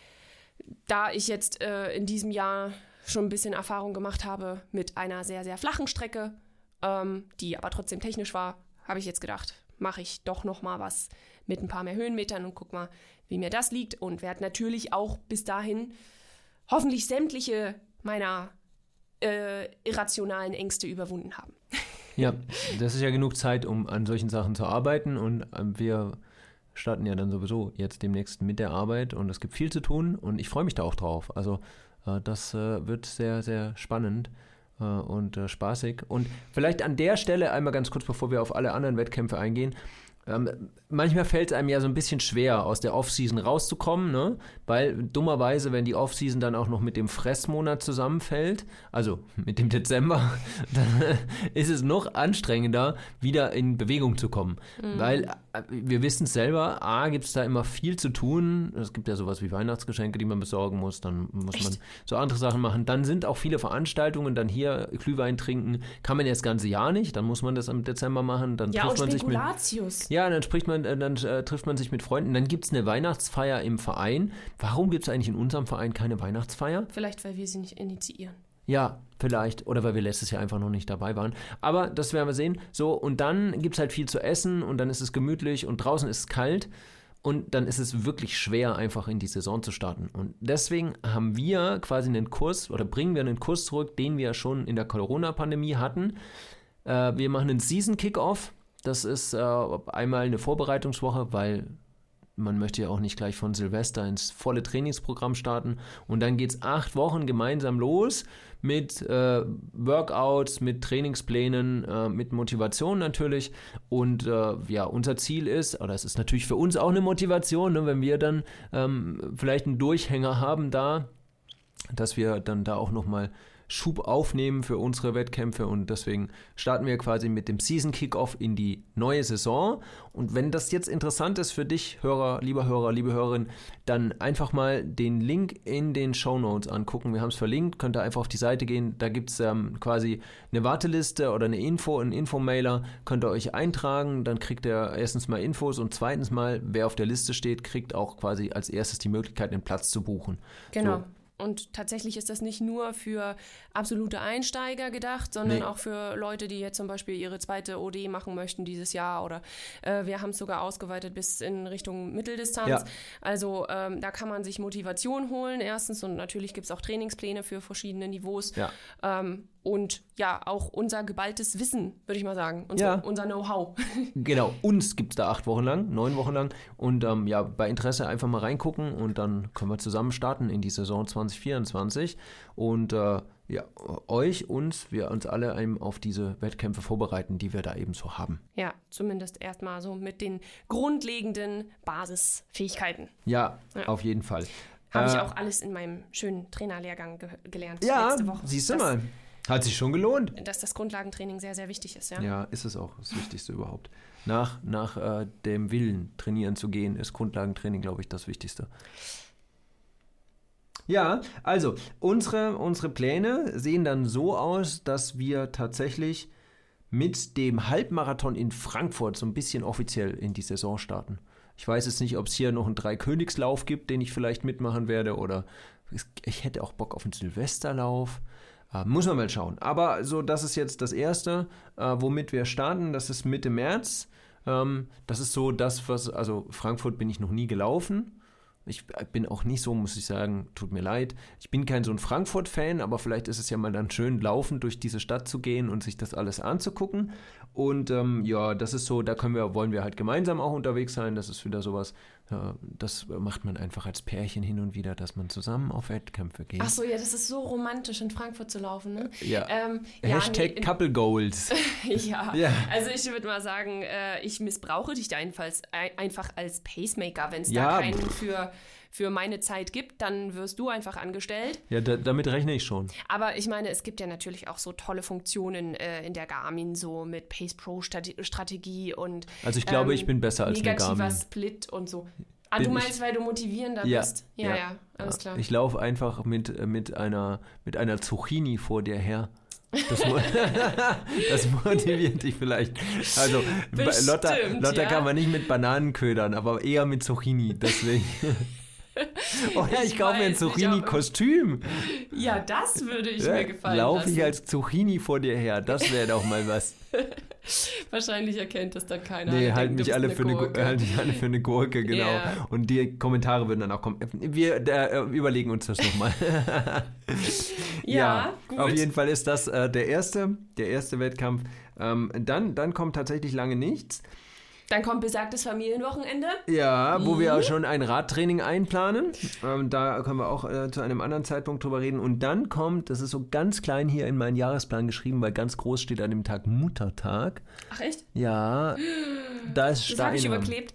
da ich jetzt äh, in diesem Jahr schon ein bisschen Erfahrung gemacht habe mit einer sehr, sehr flachen Strecke, ähm, die aber trotzdem technisch war, habe ich jetzt gedacht, mache ich doch noch mal was mit ein paar mehr Höhenmetern und guck mal, wie mir das liegt. Und werde natürlich auch bis dahin hoffentlich sämtliche meiner äh, irrationalen Ängste überwunden haben. Ja, das ist ja genug Zeit, um an solchen Sachen zu arbeiten und ähm, wir starten ja dann sowieso jetzt demnächst mit der Arbeit und es gibt viel zu tun und ich freue mich da auch drauf. Also äh, das äh, wird sehr, sehr spannend äh, und äh, spaßig. Und vielleicht an der Stelle einmal ganz kurz, bevor wir auf alle anderen Wettkämpfe eingehen, ähm, manchmal fällt es einem ja so ein bisschen schwer, aus der Off-Season rauszukommen, ne? Weil dummerweise, wenn die Off-Season dann auch noch mit dem Fressmonat zusammenfällt, also mit dem Dezember, dann ist es noch anstrengender, wieder in Bewegung zu kommen. Mhm. Weil äh, wir wissen es selber, A, gibt es da immer viel zu tun. Es gibt ja sowas wie Weihnachtsgeschenke, die man besorgen muss, dann muss Echt? man so andere Sachen machen. Dann sind auch viele Veranstaltungen, dann hier Glühwein trinken, kann man ja das ganze Jahr nicht, dann muss man das im Dezember machen, dann ja, trifft und man sich mit... Ja, Ja, dann spricht man, dann äh, trifft man sich mit Freunden. Dann gibt es eine Weihnachtsfeier im Verein. Warum gibt es eigentlich in unserem Verein keine Weihnachtsfeier? Vielleicht, weil wir sie nicht initiieren. Ja, vielleicht. Oder weil wir letztes Jahr einfach noch nicht dabei waren. Aber das werden wir sehen. So, und dann gibt es halt viel zu essen und dann ist es gemütlich und draußen ist es kalt. Und dann ist es wirklich schwer, einfach in die Saison zu starten. Und deswegen haben wir quasi einen Kurs oder bringen wir einen Kurs zurück, den wir schon in der Corona-Pandemie hatten. Äh, wir machen einen Season-Kick-Off. Das ist äh, einmal eine Vorbereitungswoche, weil man möchte ja auch nicht gleich von Silvester ins volle Trainingsprogramm starten. Und dann geht es acht Wochen gemeinsam los mit äh, Workouts, mit Trainingsplänen, äh, mit Motivation natürlich. Und äh, ja, unser Ziel ist, oder es ist natürlich für uns auch eine Motivation, ne, wenn wir dann ähm, vielleicht einen Durchhänger haben da, dass wir dann da auch nochmal Schub aufnehmen für unsere Wettkämpfe und deswegen starten wir quasi mit dem Season Kickoff in die neue Saison. Und wenn das jetzt interessant ist für dich, Hörer, lieber Hörer, liebe Hörerin, dann einfach mal den Link in den Shownotes angucken. Wir haben es verlinkt, könnt ihr einfach auf die Seite gehen. Da gibt es ähm, quasi eine Warteliste oder eine Info, einen Infomailer, könnt ihr euch eintragen. Dann kriegt ihr erstens mal Infos und zweitens mal, wer auf der Liste steht, kriegt auch quasi als erstes die Möglichkeit, einen Platz zu buchen. Genau. So. Und tatsächlich ist das nicht nur für absolute Einsteiger gedacht, sondern nee. auch für Leute, die jetzt zum Beispiel ihre zweite O D machen möchten dieses Jahr. Oder äh, wir haben es sogar ausgeweitet bis in Richtung Mitteldistanz. Ja. Also ähm, da kann man sich Motivation holen erstens und natürlich gibt es auch Trainingspläne für verschiedene Niveaus. Ja. Ähm, und ja, auch unser geballtes Wissen, würde ich mal sagen. Unser, ja. unser Know-how. Genau, uns gibt es da acht Wochen lang, neun Wochen lang. Und ähm, ja, bei Interesse einfach mal reingucken und dann können wir zusammen starten in die Saison zwanzig vierundzwanzig. Und äh, ja, euch, uns, wir uns alle eben auf diese Wettkämpfe vorbereiten, die wir da eben so haben. Ja, zumindest erstmal so mit den grundlegenden Basisfähigkeiten. Ja, ja. auf jeden Fall. Habe äh, ich auch alles in meinem schönen Trainerlehrgang ge- gelernt ja, letzte Woche. siehst du dass, mal. Hat sich schon gelohnt. Dass das Grundlagentraining sehr, sehr wichtig ist, ja. Ja, ist es auch. Das Wichtigste überhaupt. Nach, nach äh, dem Willen trainieren zu gehen, ist Grundlagentraining, glaube ich, das Wichtigste. Ja, also unsere, unsere Pläne sehen dann so aus, dass wir tatsächlich mit dem Halbmarathon in Frankfurt so ein bisschen offiziell in die Saison starten. Ich weiß jetzt nicht, ob es hier noch einen Dreikönigslauf gibt, den ich vielleicht mitmachen werde, oder ich hätte auch Bock auf einen Silvesterlauf. Äh, muss man mal schauen. Aber so, das ist jetzt das Erste, äh, womit wir starten. Das ist Mitte März. Ähm, das ist so das, was, also Frankfurt bin ich noch nie gelaufen. Ich bin auch nicht so, muss ich sagen, tut mir leid. Ich bin kein so ein Frankfurt-Fan, aber vielleicht ist es ja mal dann schön, laufend durch diese Stadt zu gehen und sich das alles anzugucken. Und ähm, ja, das ist so, da können wir, wollen wir halt gemeinsam auch unterwegs sein. Das ist wieder sowas, ja, das macht man einfach als Pärchen hin und wieder, dass man zusammen auf Wettkämpfe geht. Ach so, ja, das ist so romantisch, in Frankfurt zu laufen, ne? Ja. Ähm, Hashtag ja, nee, Couple Goals. ja. ja, also ich würde mal sagen, äh, ich missbrauche dich da einfalls, äh, einfach als Pacemaker. Wenn es Ja. da keinen für, für meine Zeit gibt, dann wirst du einfach angestellt. Ja, da, damit rechne ich schon. Aber ich meine, es gibt ja natürlich auch so tolle Funktionen äh, in der Garmin, so mit Pace Pro Strategie und Also ich glaube, ähm, ich bin besser als eine negativer Garmin. Split und so. Ah, Bin du meinst, ich- weil du motivierender Ja, bist? Ja, ja, ja, alles klar. Ich laufe einfach mit, äh, mit, einer, mit einer Zucchini vor dir her. Das, mo- das motiviert dich vielleicht. Also bei Bestimmt, Lotta, Lotta ja. kann man nicht mit Bananen ködern, aber eher mit Zucchini. Deswegen. Oder ich, Ich kaufe mir ein weiß nicht, Zucchini-Kostüm. Ja, das würde ich Ja, mir gefallen Laufe lassen. ich als Zucchini vor dir her. Das wäre doch mal was. Wahrscheinlich erkennt das dann keiner. Nee, Alle halten denken, mich du alle bist für eine, Gu- Gurke. halten mich alle für eine Gurke, genau. Ja. Und die Kommentare würden dann auch kommen. Wir äh, überlegen uns das nochmal. Ja, gut. Auf jeden Fall ist das äh, der erste, der erste Wettkampf. Ähm, dann, dann kommt tatsächlich lange nichts. Dann kommt besagtes Familienwochenende. Ja, wo Mhm. wir auch schon ein Radtraining einplanen. Ähm, da können wir auch äh, zu einem anderen Zeitpunkt drüber reden. Und dann kommt, das ist so ganz klein hier in meinen Jahresplan geschrieben, weil ganz groß steht an dem Tag Muttertag. Ach echt? Ja, da ist Das habe ich Steinheim. überklebt.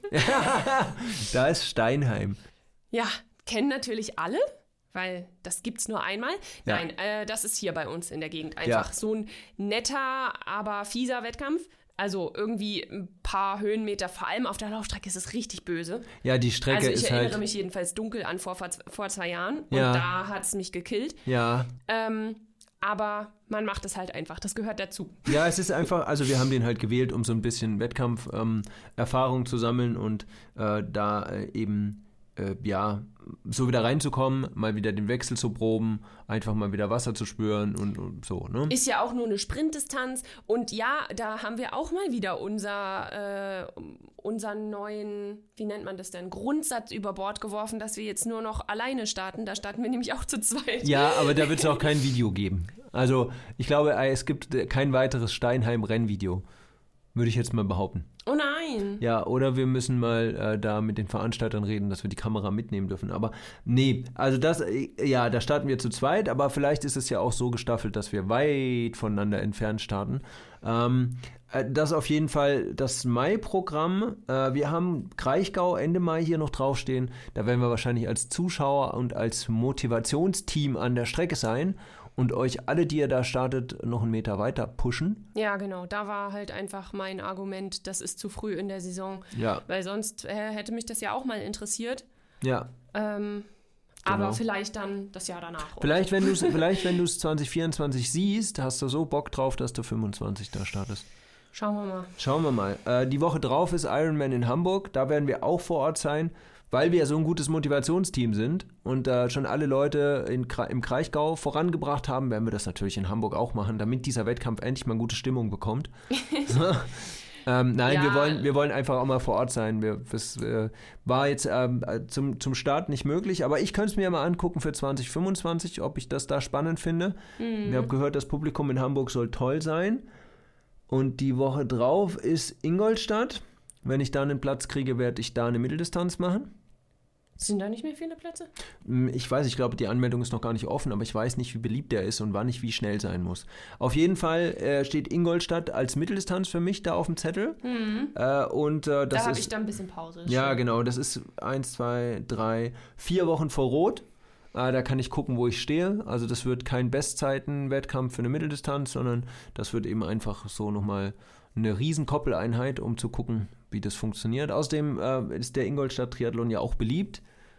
Da ist Steinheim. Ja, kennen natürlich alle, weil das gibt's nur einmal. Ja. Nein, äh, das ist hier bei uns in der Gegend einfach Ja. so ein netter, aber fieser Wettkampf. Also irgendwie ein paar Höhenmeter, vor allem auf der Laufstrecke ist es richtig böse. Ja, die Strecke Also ich ist erinnere halt. mich jedenfalls dunkel an vor, vor zwei Jahren und Ja. da hat es mich gekillt. Ja. Ähm, aber man macht es halt einfach, das gehört dazu. Ja, es ist einfach, also wir haben den halt gewählt, um so ein bisschen Wettkampf-Erfahrung ähm, Erfahrung zu sammeln und äh, da äh, eben, äh, ja, so wieder reinzukommen, mal wieder den Wechsel zu proben, einfach mal wieder Wasser zu spüren und, und so, ne? Ist ja auch nur eine Sprintdistanz und ja, da haben wir auch mal wieder unser, äh, unseren neuen, wie nennt man das denn, Grundsatz über Bord geworfen, dass wir jetzt nur noch alleine starten. Da starten wir nämlich auch zu zweit. Ja, aber da wird es auch kein Video geben. Also ich glaube, äh, es gibt äh, kein weiteres Steinheim-Rennvideo, würde ich jetzt mal behaupten. Oh nein. Ja, oder wir müssen mal äh, da mit den Veranstaltern reden, dass wir die Kamera mitnehmen dürfen. Aber nee, also das, äh, ja, da starten wir zu zweit, aber vielleicht ist es ja auch so gestaffelt, dass wir weit voneinander entfernt starten. Ähm, äh, das ist auf jeden Fall das Mai-Programm. Äh, wir haben Kraichgau Ende Mai hier noch draufstehen. Da werden wir wahrscheinlich als Zuschauer und als Motivationsteam an der Strecke sein und euch alle, die ihr da startet, noch einen Meter weiter pushen. Ja, genau. Da war halt einfach mein Argument, das ist zu früh in der Saison. Ja. Weil sonst äh, hätte mich das ja auch mal interessiert. Ja. Ähm, Genau. Aber vielleicht dann das Jahr danach. Vielleicht, wenn du es vielleicht, wenn du es zwanzig vierundzwanzig siehst, hast du so Bock drauf, dass du fünfundzwanzig da startest. Schauen wir mal. Schauen wir mal. Äh, die Woche drauf ist Ironman in Hamburg. Da werden wir auch vor Ort sein, weil wir so ein gutes Motivationsteam sind und äh, schon alle Leute in, im Kraichgau vorangebracht haben, werden wir das natürlich in Hamburg auch machen, damit dieser Wettkampf endlich mal gute Stimmung bekommt. Ähm, nein, Ja. wir wollen, wir wollen einfach auch mal vor Ort sein. Wir, das äh, war jetzt ähm, zum, zum Start nicht möglich, aber ich könnte es mir mal angucken für zwanzig fünfundzwanzig, ob ich das da spannend finde. Mhm. Ich habe gehört, das Publikum in Hamburg soll toll sein. Und die Woche drauf ist Ingolstadt. Wenn ich da einen Platz kriege, werde ich da eine Mitteldistanz machen. Sind da nicht mehr viele Plätze? Ich weiß, ich glaube, die Anmeldung ist noch gar nicht offen, aber ich weiß nicht, wie beliebt der ist und wann ich wie schnell sein muss. Auf jeden Fall äh, steht Ingolstadt als Mitteldistanz für mich da auf dem Zettel. Mhm. Äh, und äh, das Da habe ist, ich dann ein bisschen Pause. ist ja, schön. genau, das ist eins, zwei, drei, vier Wochen vor Rot. Äh, da kann ich gucken, wo ich stehe. Also das wird kein Bestzeiten-Wettkampf für eine Mitteldistanz, sondern das wird eben einfach so nochmal eine riesen Koppeleinheit, um zu gucken, wie das funktioniert. Außerdem äh, ist der Ingolstadt-Triathlon ja auch beliebt.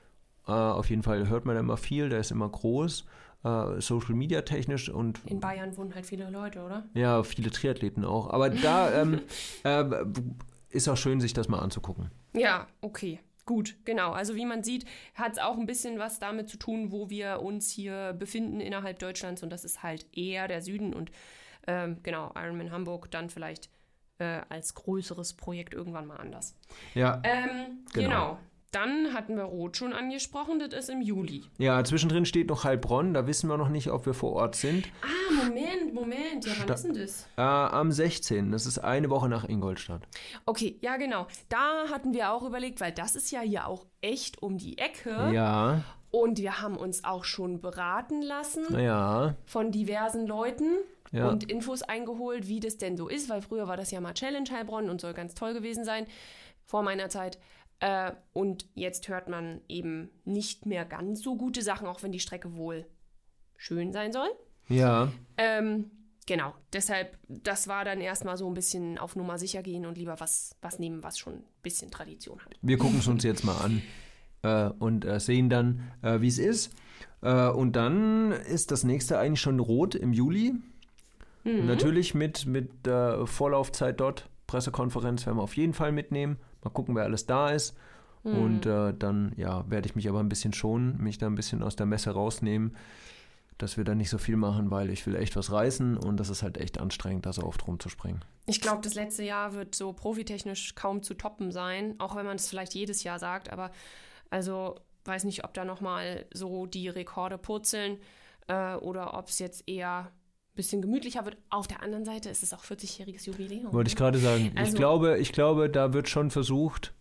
Äh, auf jeden Fall hört man da immer viel, der ist immer groß, äh, Social Media technisch und. In Bayern wohnen halt viele Leute, oder? Ja, viele Triathleten auch. Aber da ähm, äh, ist auch schön, sich das mal anzugucken. Ja, okay. Gut, genau. Also wie man sieht, hat es auch ein bisschen was damit zu tun, wo wir uns hier befinden innerhalb Deutschlands. Und das ist halt eher der Süden. Und ähm, genau, Ironman Hamburg dann vielleicht äh, als größeres Projekt irgendwann mal anders. Ja, ähm, genau. genau. Dann hatten wir Rot schon angesprochen, das ist im Juli. Ja, zwischendrin steht noch Heilbronn, da wissen wir noch nicht, ob wir vor Ort sind. Ah, Moment, Moment, ja, wann Sta- ist denn das? Äh, am sechzehnten, das ist eine Woche nach Ingolstadt. Okay, ja genau, da hatten wir auch überlegt, weil das ist ja hier auch echt um die Ecke. Ja. Und wir haben uns auch schon beraten lassen Ja. von diversen Leuten. Ja. Und Infos eingeholt, wie das denn so ist, weil früher war das ja mal Challenge Heilbronn und soll ganz toll gewesen sein, vor meiner Zeit. Äh, und jetzt hört man eben nicht mehr ganz so gute Sachen, auch wenn die Strecke wohl schön sein soll. Ja. Ähm, genau, deshalb, das war dann erstmal so ein bisschen auf Nummer sicher gehen und lieber was, was nehmen, was schon ein bisschen Tradition hat. Wir gucken es uns jetzt mal an äh, und äh, sehen dann, äh, wie es ist. Äh, und dann ist das nächste eigentlich schon Rot im Juli. Mhm. Natürlich mit, mit äh, Vorlaufzeit dort. Pressekonferenz werden wir auf jeden Fall mitnehmen. Mal gucken, wer alles da ist. Mhm. Und äh, dann ja, werde ich mich aber ein bisschen schonen, mich da ein bisschen aus der Messe rausnehmen, dass wir da nicht so viel machen, weil ich will echt was reißen und das ist halt echt anstrengend, da so oft rumzuspringen. Ich glaube, das letzte Jahr wird so profitechnisch kaum zu toppen sein, auch wenn man es vielleicht jedes Jahr sagt, aber also weiß nicht, ob da nochmal so die Rekorde purzeln äh, oder ob es jetzt eher bisschen gemütlicher wird. Auf der anderen Seite ist es auch vierzigjähriges Jubiläum. Wollte ich gerade sagen. Also, ich, glaube, ich glaube, da wird schon versucht,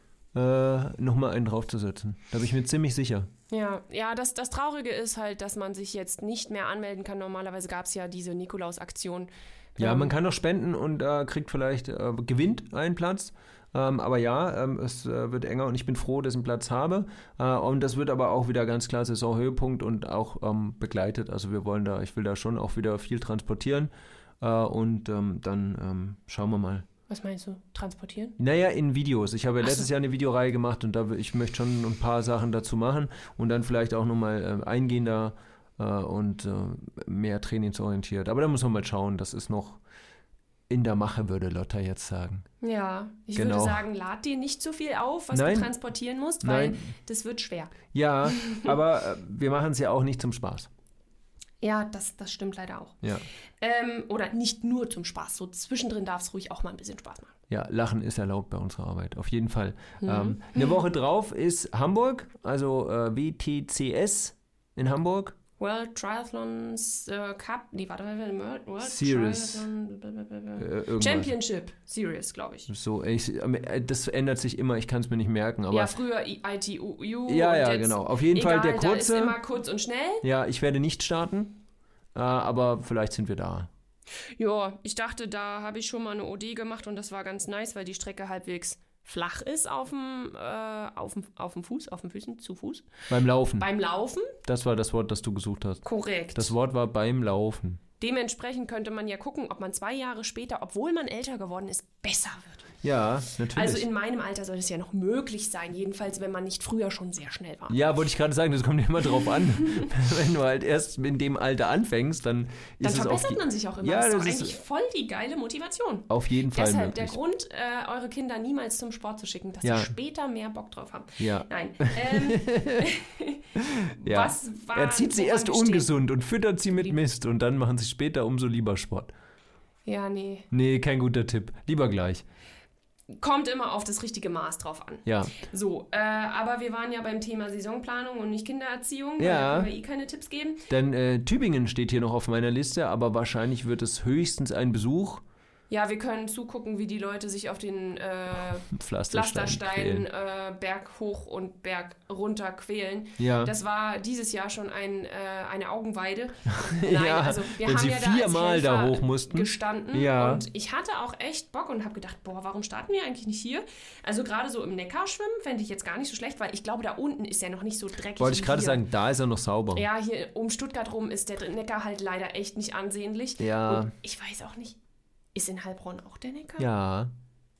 äh, nochmal einen draufzusetzen. Da bin ich mir ziemlich sicher. Ja, ja das, das Traurige ist halt, dass man sich jetzt nicht mehr anmelden kann. Normalerweise gab es ja diese Nikolaus-Aktion. Ja, ähm, man kann noch spenden und äh, kriegt vielleicht, äh, gewinnt einen Platz. Ähm, aber ja, ähm, es äh, wird enger und ich bin froh, dass ich einen Platz habe. Äh, und das wird aber auch wieder ganz klar Saisonhöhepunkt und auch ähm, begleitet. Also wir wollen da, ich will da schon auch wieder viel transportieren. Äh, und ähm, dann ähm, schauen wir mal. Was meinst du? Transportieren? Naja, in Videos. Ich habe ja Ach letztes so. Jahr eine Videoreihe gemacht und da ich möchte schon ein paar Sachen dazu machen und dann vielleicht auch nochmal äh, eingehender äh, und äh, mehr trainingsorientiert. Aber da muss man mal schauen, das ist noch in der Mache, würde Lotta jetzt sagen. Ja, ich Genau. würde sagen, lad dir nicht so viel auf, was Nein. du transportieren musst, weil Nein. das wird schwer. Ja, aber äh, wir machen es ja auch nicht zum Spaß. Ja, das, das stimmt leider auch. Ja. Ähm, oder nicht nur zum Spaß. So zwischendrin darf es ruhig auch mal ein bisschen Spaß machen. Ja, Lachen ist erlaubt bei unserer Arbeit, auf jeden Fall. Mhm. Ähm, eine Woche drauf ist Hamburg, also äh, W T C S in Hamburg. World Triathlons äh, Cup, nee, warte mal, World, World Series. Triathlon, blablabla. Äh, irgendwas. Championship Series, glaube ich. So, ich, äh, das ändert sich immer, ich kann es mir nicht merken. Aber ja, früher I T U. Ja, und ja, jetzt, genau. Auf jeden egal, Fall der da ist kurze. immer kurz und schnell. Ja, ich werde nicht starten, äh, aber vielleicht sind wir da. Ja, ich dachte, da habe ich schon mal eine O D gemacht und das war ganz nice, weil die Strecke halbwegs flach ist auf dem, äh, auf dem, auf dem Fuß, auf den Füßen, zu Fuß. Beim Laufen. Beim Laufen? Das war das Wort, das du gesucht hast. Korrekt. Das Wort war beim Laufen. Dementsprechend könnte man ja gucken, ob man zwei Jahre später, obwohl man älter geworden ist, besser wird. Ja, natürlich. Also in meinem Alter soll es ja noch möglich sein, jedenfalls wenn man nicht früher schon sehr schnell war. Ja, wollte ich gerade sagen, das kommt immer drauf an. Wenn du halt erst in dem Alter anfängst, dann ist Dann es verbessert auf man sich auch immer. Ja, das ist das doch ist eigentlich voll die geile Motivation. auf jeden Fall Deshalb möglich. der Grund, äh, eure Kinder niemals zum Sport zu schicken, dass Ja. sie später mehr Bock drauf haben. Ja. Nein. Ähm, Ja. was war, Er zieht sie woran erst wir stehen? ungesund und füttert sie mit Mist und dann machen sie später umso lieber Sport. Ja, nee. Nee, kein guter Tipp. Lieber gleich. Kommt immer auf das richtige Maß drauf an. Ja. So, äh, aber wir waren ja beim Thema Saisonplanung und nicht Kindererziehung. weil Ja. Da können wir eh keine Tipps geben. Denn äh, Tübingen steht hier noch auf meiner Liste, aber wahrscheinlich wird es höchstens ein Besuch. Ja, wir können zugucken, wie die Leute sich auf den äh, Pflasterstein. Pflastersteinen äh, Berg hoch und Berg runter quälen. Ja. Das war dieses Jahr schon ein, äh, eine Augenweide. Nein, Ja, also wir wenn haben sie ja da als viermal da Helfer hoch mussten. gestanden Ja. und ich hatte auch echt Bock und habe gedacht, boah, warum starten wir eigentlich nicht hier? Also gerade so im Neckarschwimmen fände ich jetzt gar nicht so schlecht, weil ich glaube, da unten ist ja noch nicht so dreckig. Wollte ich wie gerade hier. sagen, da ist er noch sauber. Ja, hier um Stuttgart rum ist der Neckar halt leider echt nicht ansehnlich. Ja. Und ich weiß auch nicht, ist in Heilbronn auch der Neckar? Ja.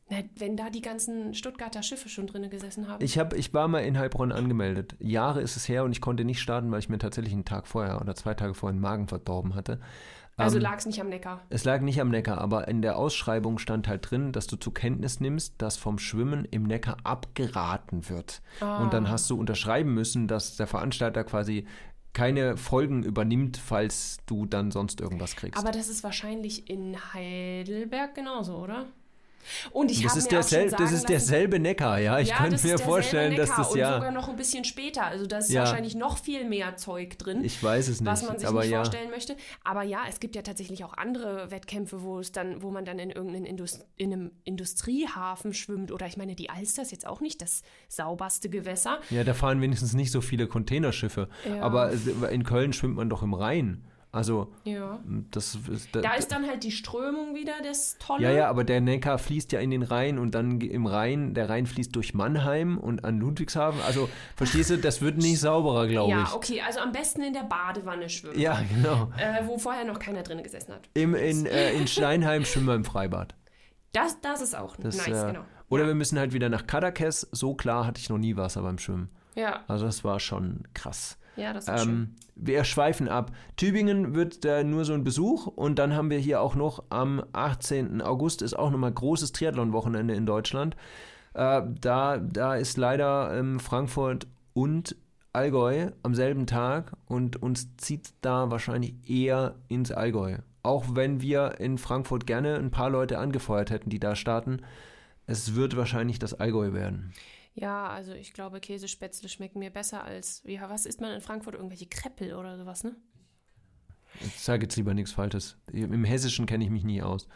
Na, wenn da die ganzen Stuttgarter Schiffe schon drin gesessen haben. Ich, hab, ich war mal in Heilbronn angemeldet. Jahre ist es her und ich konnte nicht starten, weil ich mir tatsächlich einen Tag vorher oder zwei Tage vorher den Magen verdorben hatte. Also ähm, lag es nicht am Neckar? Es lag nicht am Neckar, aber in der Ausschreibung stand halt drin, dass du zur Kenntnis nimmst, dass vom Schwimmen im Neckar abgeraten wird. Ah. Und dann hast du unterschreiben müssen, dass der Veranstalter quasi keine Folgen übernimmt, falls du dann sonst irgendwas kriegst. Aber das ist wahrscheinlich in Heidelberg genauso, oder? Und ich das habe ist mir auch dersel- schon sagen Das ist derselbe Neckar, ja. Ich ja, könnte das mir ist vorstellen, dass Neckar das und ja... sogar noch ein bisschen später. Also da ist Ja. wahrscheinlich noch viel mehr Zeug drin. Ich weiß es nicht, was man sich aber nicht ja. vorstellen möchte. Aber ja, es gibt ja tatsächlich auch andere Wettkämpfe, wo es dann, wo man dann in irgendeinem Indust- in einem Industriehafen schwimmt. Oder ich meine, die Alster ist jetzt auch nicht das sauberste Gewässer. Ja, da fahren wenigstens nicht so viele Containerschiffe. Ja. Aber in Köln schwimmt man doch im Rhein. Also, Ja. das ist... Da, Da ist dann halt die Strömung wieder das Tolle. ja, ja, aber der Neckar fließt ja in den Rhein und dann im Rhein, der Rhein fließt durch Mannheim und an Ludwigshafen. Also, verstehst du, das wird nicht sauberer, glaube ich. Ja, okay, also am besten in der Badewanne schwimmen. Ja, genau. Äh, wo vorher noch keiner drin gesessen hat. Im, in, äh, in Steinheim schwimmen wir im Freibad. Das, das ist auch Das, nice, äh, genau. Oder ja. wir müssen halt wieder nach Kadakes. So klar hatte ich noch nie Wasser beim Schwimmen. Ja, Also das war schon krass. ja, das ist schön. Ähm, wir schweifen ab. Tübingen wird äh, nur so ein Besuch und dann haben wir hier auch noch am achtzehnten August ist auch nochmal großes Triathlon-Wochenende in Deutschland. Äh, da, da ist leider ähm, Frankfurt und Allgäu am selben Tag und uns zieht da wahrscheinlich eher ins Allgäu. Auch wenn wir in Frankfurt gerne ein paar Leute angefeuert hätten, die da starten. Es wird wahrscheinlich das Allgäu werden. Ja, also ich glaube, Käsespätzle schmecken mir besser als, wie, was isst man in Frankfurt? Irgendwelche Kreppel oder sowas, ne? Ich sage jetzt lieber nichts Falsches. Im Hessischen kenne ich mich nie aus.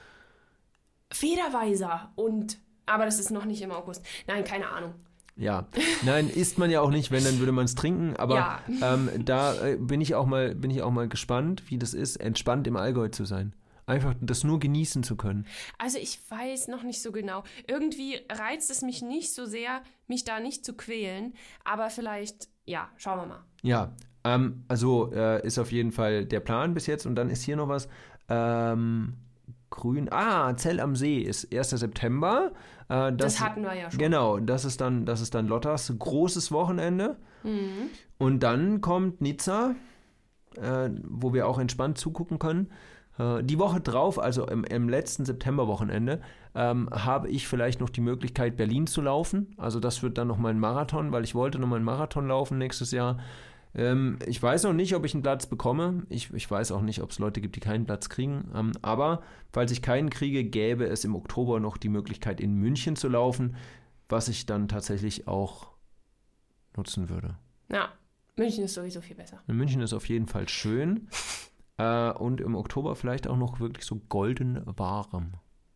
Federweiser und, aber das ist noch nicht im August. Nein, keine Ahnung. Ja, nein, isst man ja auch nicht, wenn, dann würde man es trinken, aber Ja. ähm, da äh, bin ich auch mal, bin ich auch mal gespannt, wie das ist, entspannt im Allgäu zu sein. Einfach das nur genießen zu können. Also ich weiß noch nicht so genau. Irgendwie reizt es mich nicht so sehr, mich da nicht zu quälen, aber vielleicht, ja, schauen wir mal. Ja, ähm, also äh, ist auf jeden Fall der Plan bis jetzt und dann ist hier noch was, ähm, grün, ah, Zell am See ist erster September. Äh, das, Das hatten wir ja schon. Genau, das ist dann, das ist dann Lottas großes Wochenende. Mhm. Und dann kommt Nizza, äh, wo wir auch entspannt zugucken können. Äh, die Woche drauf, also im, im letzten Septemberwochenende, ähm, habe ich vielleicht noch die Möglichkeit, Berlin zu laufen. Also das wird dann nochmal ein Marathon, weil ich wollte nochmal einen Marathon laufen nächstes Jahr. Ähm, ich weiß noch nicht, ob ich einen Platz bekomme. Ich, ich weiß auch nicht, ob es Leute gibt, die keinen Platz kriegen. Ähm, aber falls ich keinen kriege, gäbe es im Oktober noch die Möglichkeit, in München zu laufen, was ich dann tatsächlich auch nutzen würde. Ja, München ist sowieso viel besser. In München ist auf jeden Fall schön. äh, und im Oktober vielleicht auch noch wirklich so golden warm.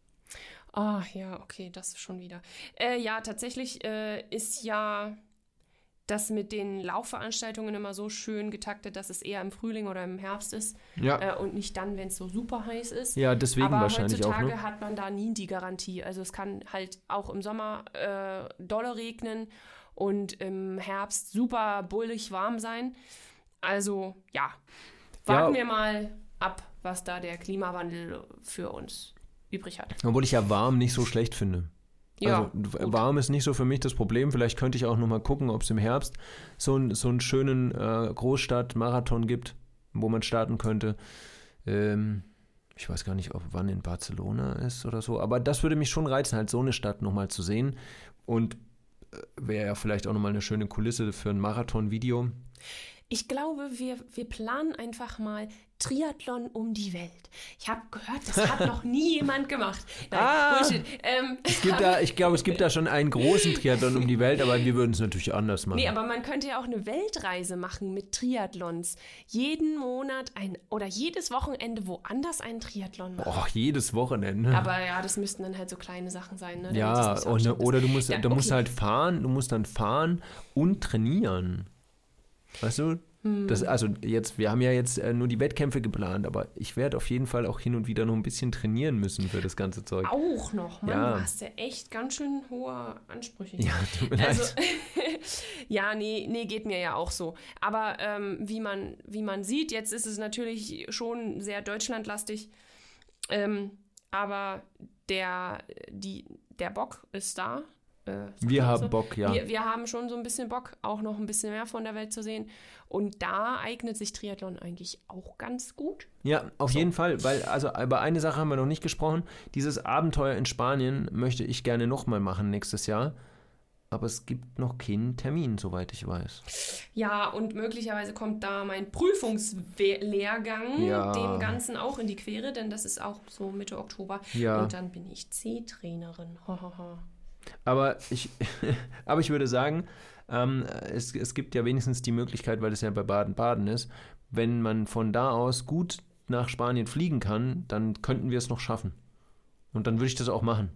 Ah, ja, okay, das schon wieder. Äh, ja, tatsächlich äh, ist ja das mit den Laufveranstaltungen immer so schön getaktet, dass es eher im Frühling oder im Herbst ist Ja, äh, und nicht dann, wenn es so super heiß ist. ja deswegen Aber wahrscheinlich auch. heutzutage Ne? hat man da nie die Garantie. Also es kann halt auch im Sommer äh, dolle regnen und im Herbst super bullig warm sein. Also ja, warten Ja. wir mal ab, was da der Klimawandel für uns übrig hat. Obwohl ich ja warm nicht so schlecht finde. Ja, also gut. warm ist nicht so für mich das Problem. Vielleicht könnte ich auch noch mal gucken, ob es im Herbst so, ein, so einen schönen äh, Großstadt-Marathon gibt, wo man starten könnte. Ähm, ich weiß gar nicht, ob wann in Barcelona ist oder so. Aber das würde mich schon reizen, halt so eine Stadt noch mal zu sehen. Und äh, wäre ja vielleicht auch noch mal eine schöne Kulisse für ein Marathon-Video. Ich glaube, wir, wir planen einfach mal Triathlon um die Welt. Ich habe gehört, das hat noch nie jemand gemacht. Nein, Ah! Bullshit. Ähm, Es gibt da, ich glaube, es gibt da schon einen großen Triathlon um die Welt, aber wir würden es natürlich anders machen. nee, aber man könnte ja auch eine Weltreise machen mit Triathlons. Jeden Monat ein oder jedes Wochenende woanders einen Triathlon machen. Och, jedes Wochenende. Aber ja, das müssten dann halt so kleine Sachen sein. Ne, damit Ja, das nicht so oder, anstrengend ist. oder du musst, Ja, da musst du okay. halt fahren, du musst dann fahren und trainieren. Weißt du? Hm. Das, also jetzt, wir haben ja jetzt äh, nur die Wettkämpfe geplant, aber ich werde auf jeden Fall auch hin und wieder noch ein bisschen trainieren müssen für das ganze Zeug. Auch noch, Mann, Ja. du hast ja echt ganz schön hohe Ansprüche. Ja, tut mir Also, leid. ja, nee, nee, geht mir ja auch so. Aber ähm, wie man, wie man sieht, jetzt ist es natürlich schon sehr deutschlandlastig. Ähm, aber der, die, der Bock ist da. Äh, wir haben so. Bock, ja. Wir, wir haben schon so ein bisschen Bock, auch noch ein bisschen mehr von der Welt zu sehen. Und da eignet sich Triathlon eigentlich auch ganz gut. Ja, auf so. jeden Fall, weil, also über eine Sache haben wir noch nicht gesprochen. Dieses Abenteuer in Spanien möchte ich gerne nochmal machen nächstes Jahr. Aber es gibt noch keinen Termin, soweit ich weiß. Ja, und möglicherweise kommt da mein Prüfungslehrgang ja. dem Ganzen auch in die Quere, denn das ist auch so Mitte Oktober. Ja. Und dann bin ich C-Trainerin. Aber ich, aber ich würde sagen, ähm, es, es gibt ja wenigstens die Möglichkeit, weil es ja bei Baden-Baden ist, wenn man von da aus gut nach Spanien fliegen kann, dann könnten wir es noch schaffen. Und dann würde ich das auch machen.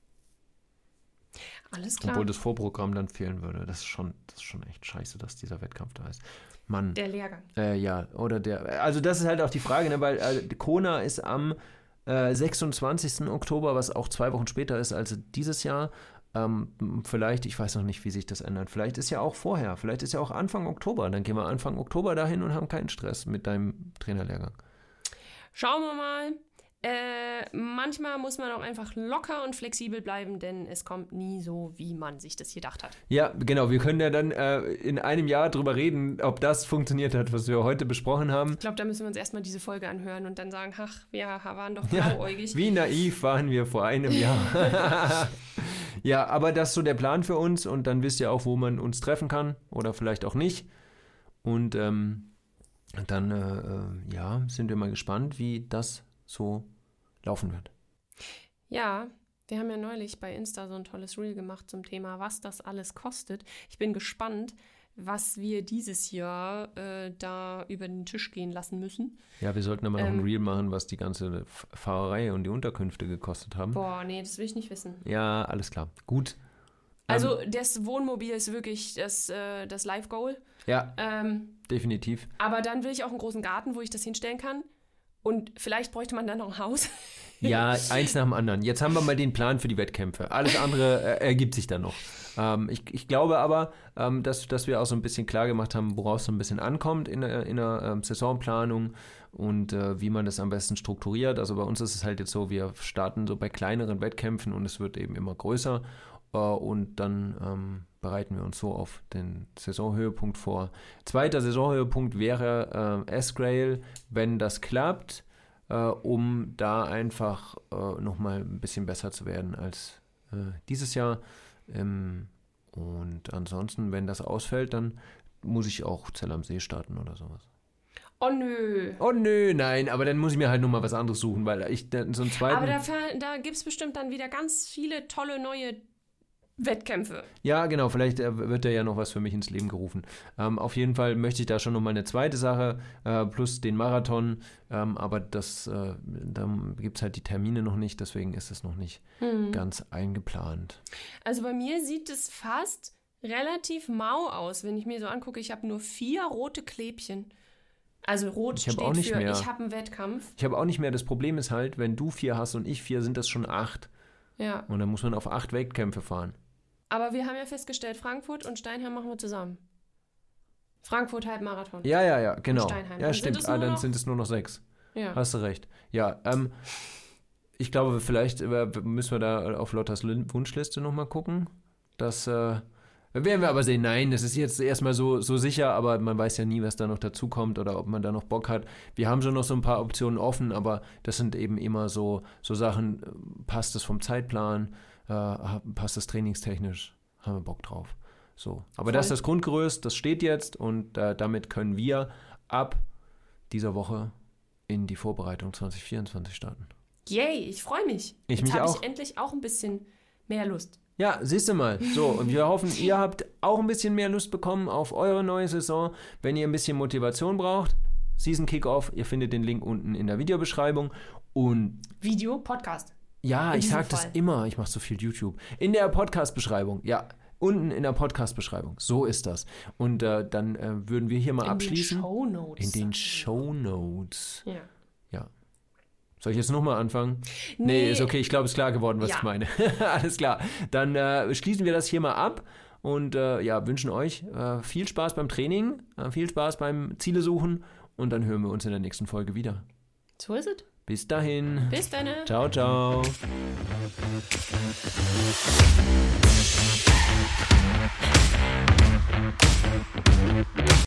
Alles klar. Obwohl das Vorprogramm dann fehlen würde. Das ist schon, das ist schon echt scheiße, dass dieser Wettkampf da ist. Mann. Der Lehrgang. Äh, ja, oder der. Also das ist halt auch die Frage, ne, weil äh, Kona ist am äh, sechsundzwanzigsten Oktober, was auch zwei Wochen später ist als dieses Jahr. Ähm, vielleicht, ich weiß noch nicht, wie sich das ändert. Vielleicht ist ja auch vorher, vielleicht ist ja auch Anfang Oktober. Dann gehen wir Anfang Oktober dahin und haben keinen Stress mit deinem Trainerlehrgang. Schauen wir mal. Äh, manchmal muss man auch einfach locker und flexibel bleiben, denn es kommt nie so, wie man sich das gedacht hat. Ja, genau. Wir können ja dann äh, in einem Jahr drüber reden, ob das funktioniert hat, was wir heute besprochen haben. Ich glaube, da müssen wir uns erstmal diese Folge anhören und dann sagen, ach, wir waren doch blauäugig. Ja, wie naiv waren wir vor einem Jahr. Ja, aber das ist so der Plan für uns und dann wisst ihr auch, wo man uns treffen kann oder vielleicht auch nicht. Und ähm, dann äh, ja, sind wir mal gespannt, wie das so laufen wird. Ja, wir haben ja neulich bei Insta so ein tolles Reel gemacht zum Thema, was das alles kostet. Ich bin gespannt, was wir dieses Jahr äh, da über den Tisch gehen lassen müssen. Ja, wir sollten aber noch Ähm, ein Reel machen, was die ganze Fahrerei und die Unterkünfte gekostet haben. Boah, nee, das will ich nicht wissen. Ja, alles klar. Gut. Also das Wohnmobil ist wirklich das, äh, das Life-Goal. Ja, Ähm, definitiv. aber dann will ich auch einen großen Garten, wo ich das hinstellen kann. Und vielleicht bräuchte man dann noch ein Haus. Ja, eins nach dem anderen. Jetzt haben wir mal den Plan für die Wettkämpfe. Alles andere äh, ergibt sich dann noch. Ähm, ich, ich glaube aber, ähm, dass, dass wir auch so ein bisschen klar gemacht haben, worauf es so ein bisschen ankommt in der, in der ähm, Saisonplanung und äh, wie man das am besten strukturiert. Also bei uns ist es halt jetzt so, wir starten so bei kleineren Wettkämpfen und es wird eben immer größer. Äh, und dann ähm, bereiten wir uns so auf den Saisonhöhepunkt vor. Zweiter Saisonhöhepunkt wäre äh, S-Grail, wenn das klappt, äh, um da einfach äh, nochmal ein bisschen besser zu werden als äh, dieses Jahr. Ähm, und ansonsten, wenn das ausfällt, dann muss ich auch Zell am See starten oder sowas. Oh nö. Oh nö, nein, aber dann muss ich mir halt nochmal was anderes suchen, weil ich dann so einen zweiten... Aber da, da gibt es bestimmt dann wieder ganz viele tolle neue Wettkämpfe. Ja, genau, vielleicht äh, wird da ja noch was für mich ins Leben gerufen. Ähm, auf jeden Fall möchte ich da schon nochmal eine zweite Sache, äh, plus den Marathon, ähm, aber das, äh, da gibt es halt die Termine noch nicht, deswegen ist es noch nicht hm. ganz eingeplant. Also bei mir sieht es fast relativ mau aus, wenn ich mir so angucke, ich habe nur vier rote Klebchen. Also rot ich steht auch nicht für, mehr. Ich habe einen Wettkampf. Ich habe auch nicht mehr, das Problem ist halt, wenn du vier hast und ich vier, sind das schon acht. Ja. Und dann muss man auf acht Wettkämpfe fahren. Aber wir haben ja festgestellt, Frankfurt und Steinheim machen wir zusammen. Frankfurt Halbmarathon. Ja, ja, ja, genau. Steinheim. Ja, Dann stimmt. sind es Ah, nur dann noch- sind es nur noch sechs. Ja. Hast du recht. Ja, ähm, ich glaube, vielleicht äh, müssen wir da auf Lottas Lin- Wunschliste nochmal gucken. Das äh, werden wir aber sehen. Nein, das ist jetzt erstmal so, so sicher, aber man weiß ja nie, was da noch dazukommt oder ob man da noch Bock hat. Wir haben schon noch so ein paar Optionen offen, aber das sind eben immer so, so Sachen, äh, passt es vom Zeitplan, äh, passt es trainingstechnisch, haben wir Bock drauf. So. Aber Voll. das ist das Grundgerüst, das steht jetzt und äh, damit können wir ab dieser Woche in die Vorbereitung zwanzig vierundzwanzig starten. Yay, ich freue mich. Ich Jetzt mich habe auch. ich endlich auch ein bisschen mehr Lust. Ja, siehst du mal. So, und wir hoffen, ihr habt auch ein bisschen mehr Lust bekommen auf eure neue Saison. Wenn ihr ein bisschen Motivation braucht, Season Kickoff, ihr findet den Link unten in der Videobeschreibung. Und Video, Podcast. ja, In ich diesem sag das Fall. immer, ich mache so viel YouTube. In der Podcast-Beschreibung, ja, unten in der Podcast-Beschreibung. So ist das. Und äh, dann äh, würden wir hier mal In abschließen. den Shownotes. In den Shownotes. Ja. Ja. Soll ich jetzt nochmal anfangen? Nee, Nee. ist okay. Ich glaube, es ist klar geworden, was Ja. ich meine. Alles klar. Dann äh, schließen wir das hier mal ab und äh, ja, wünschen euch äh, viel Spaß beim Training, äh, viel Spaß beim Ziele suchen und dann hören wir uns in der nächsten Folge wieder. So ist es. Bis dahin. Bis dann. Ciao, ciao. We'll be right back.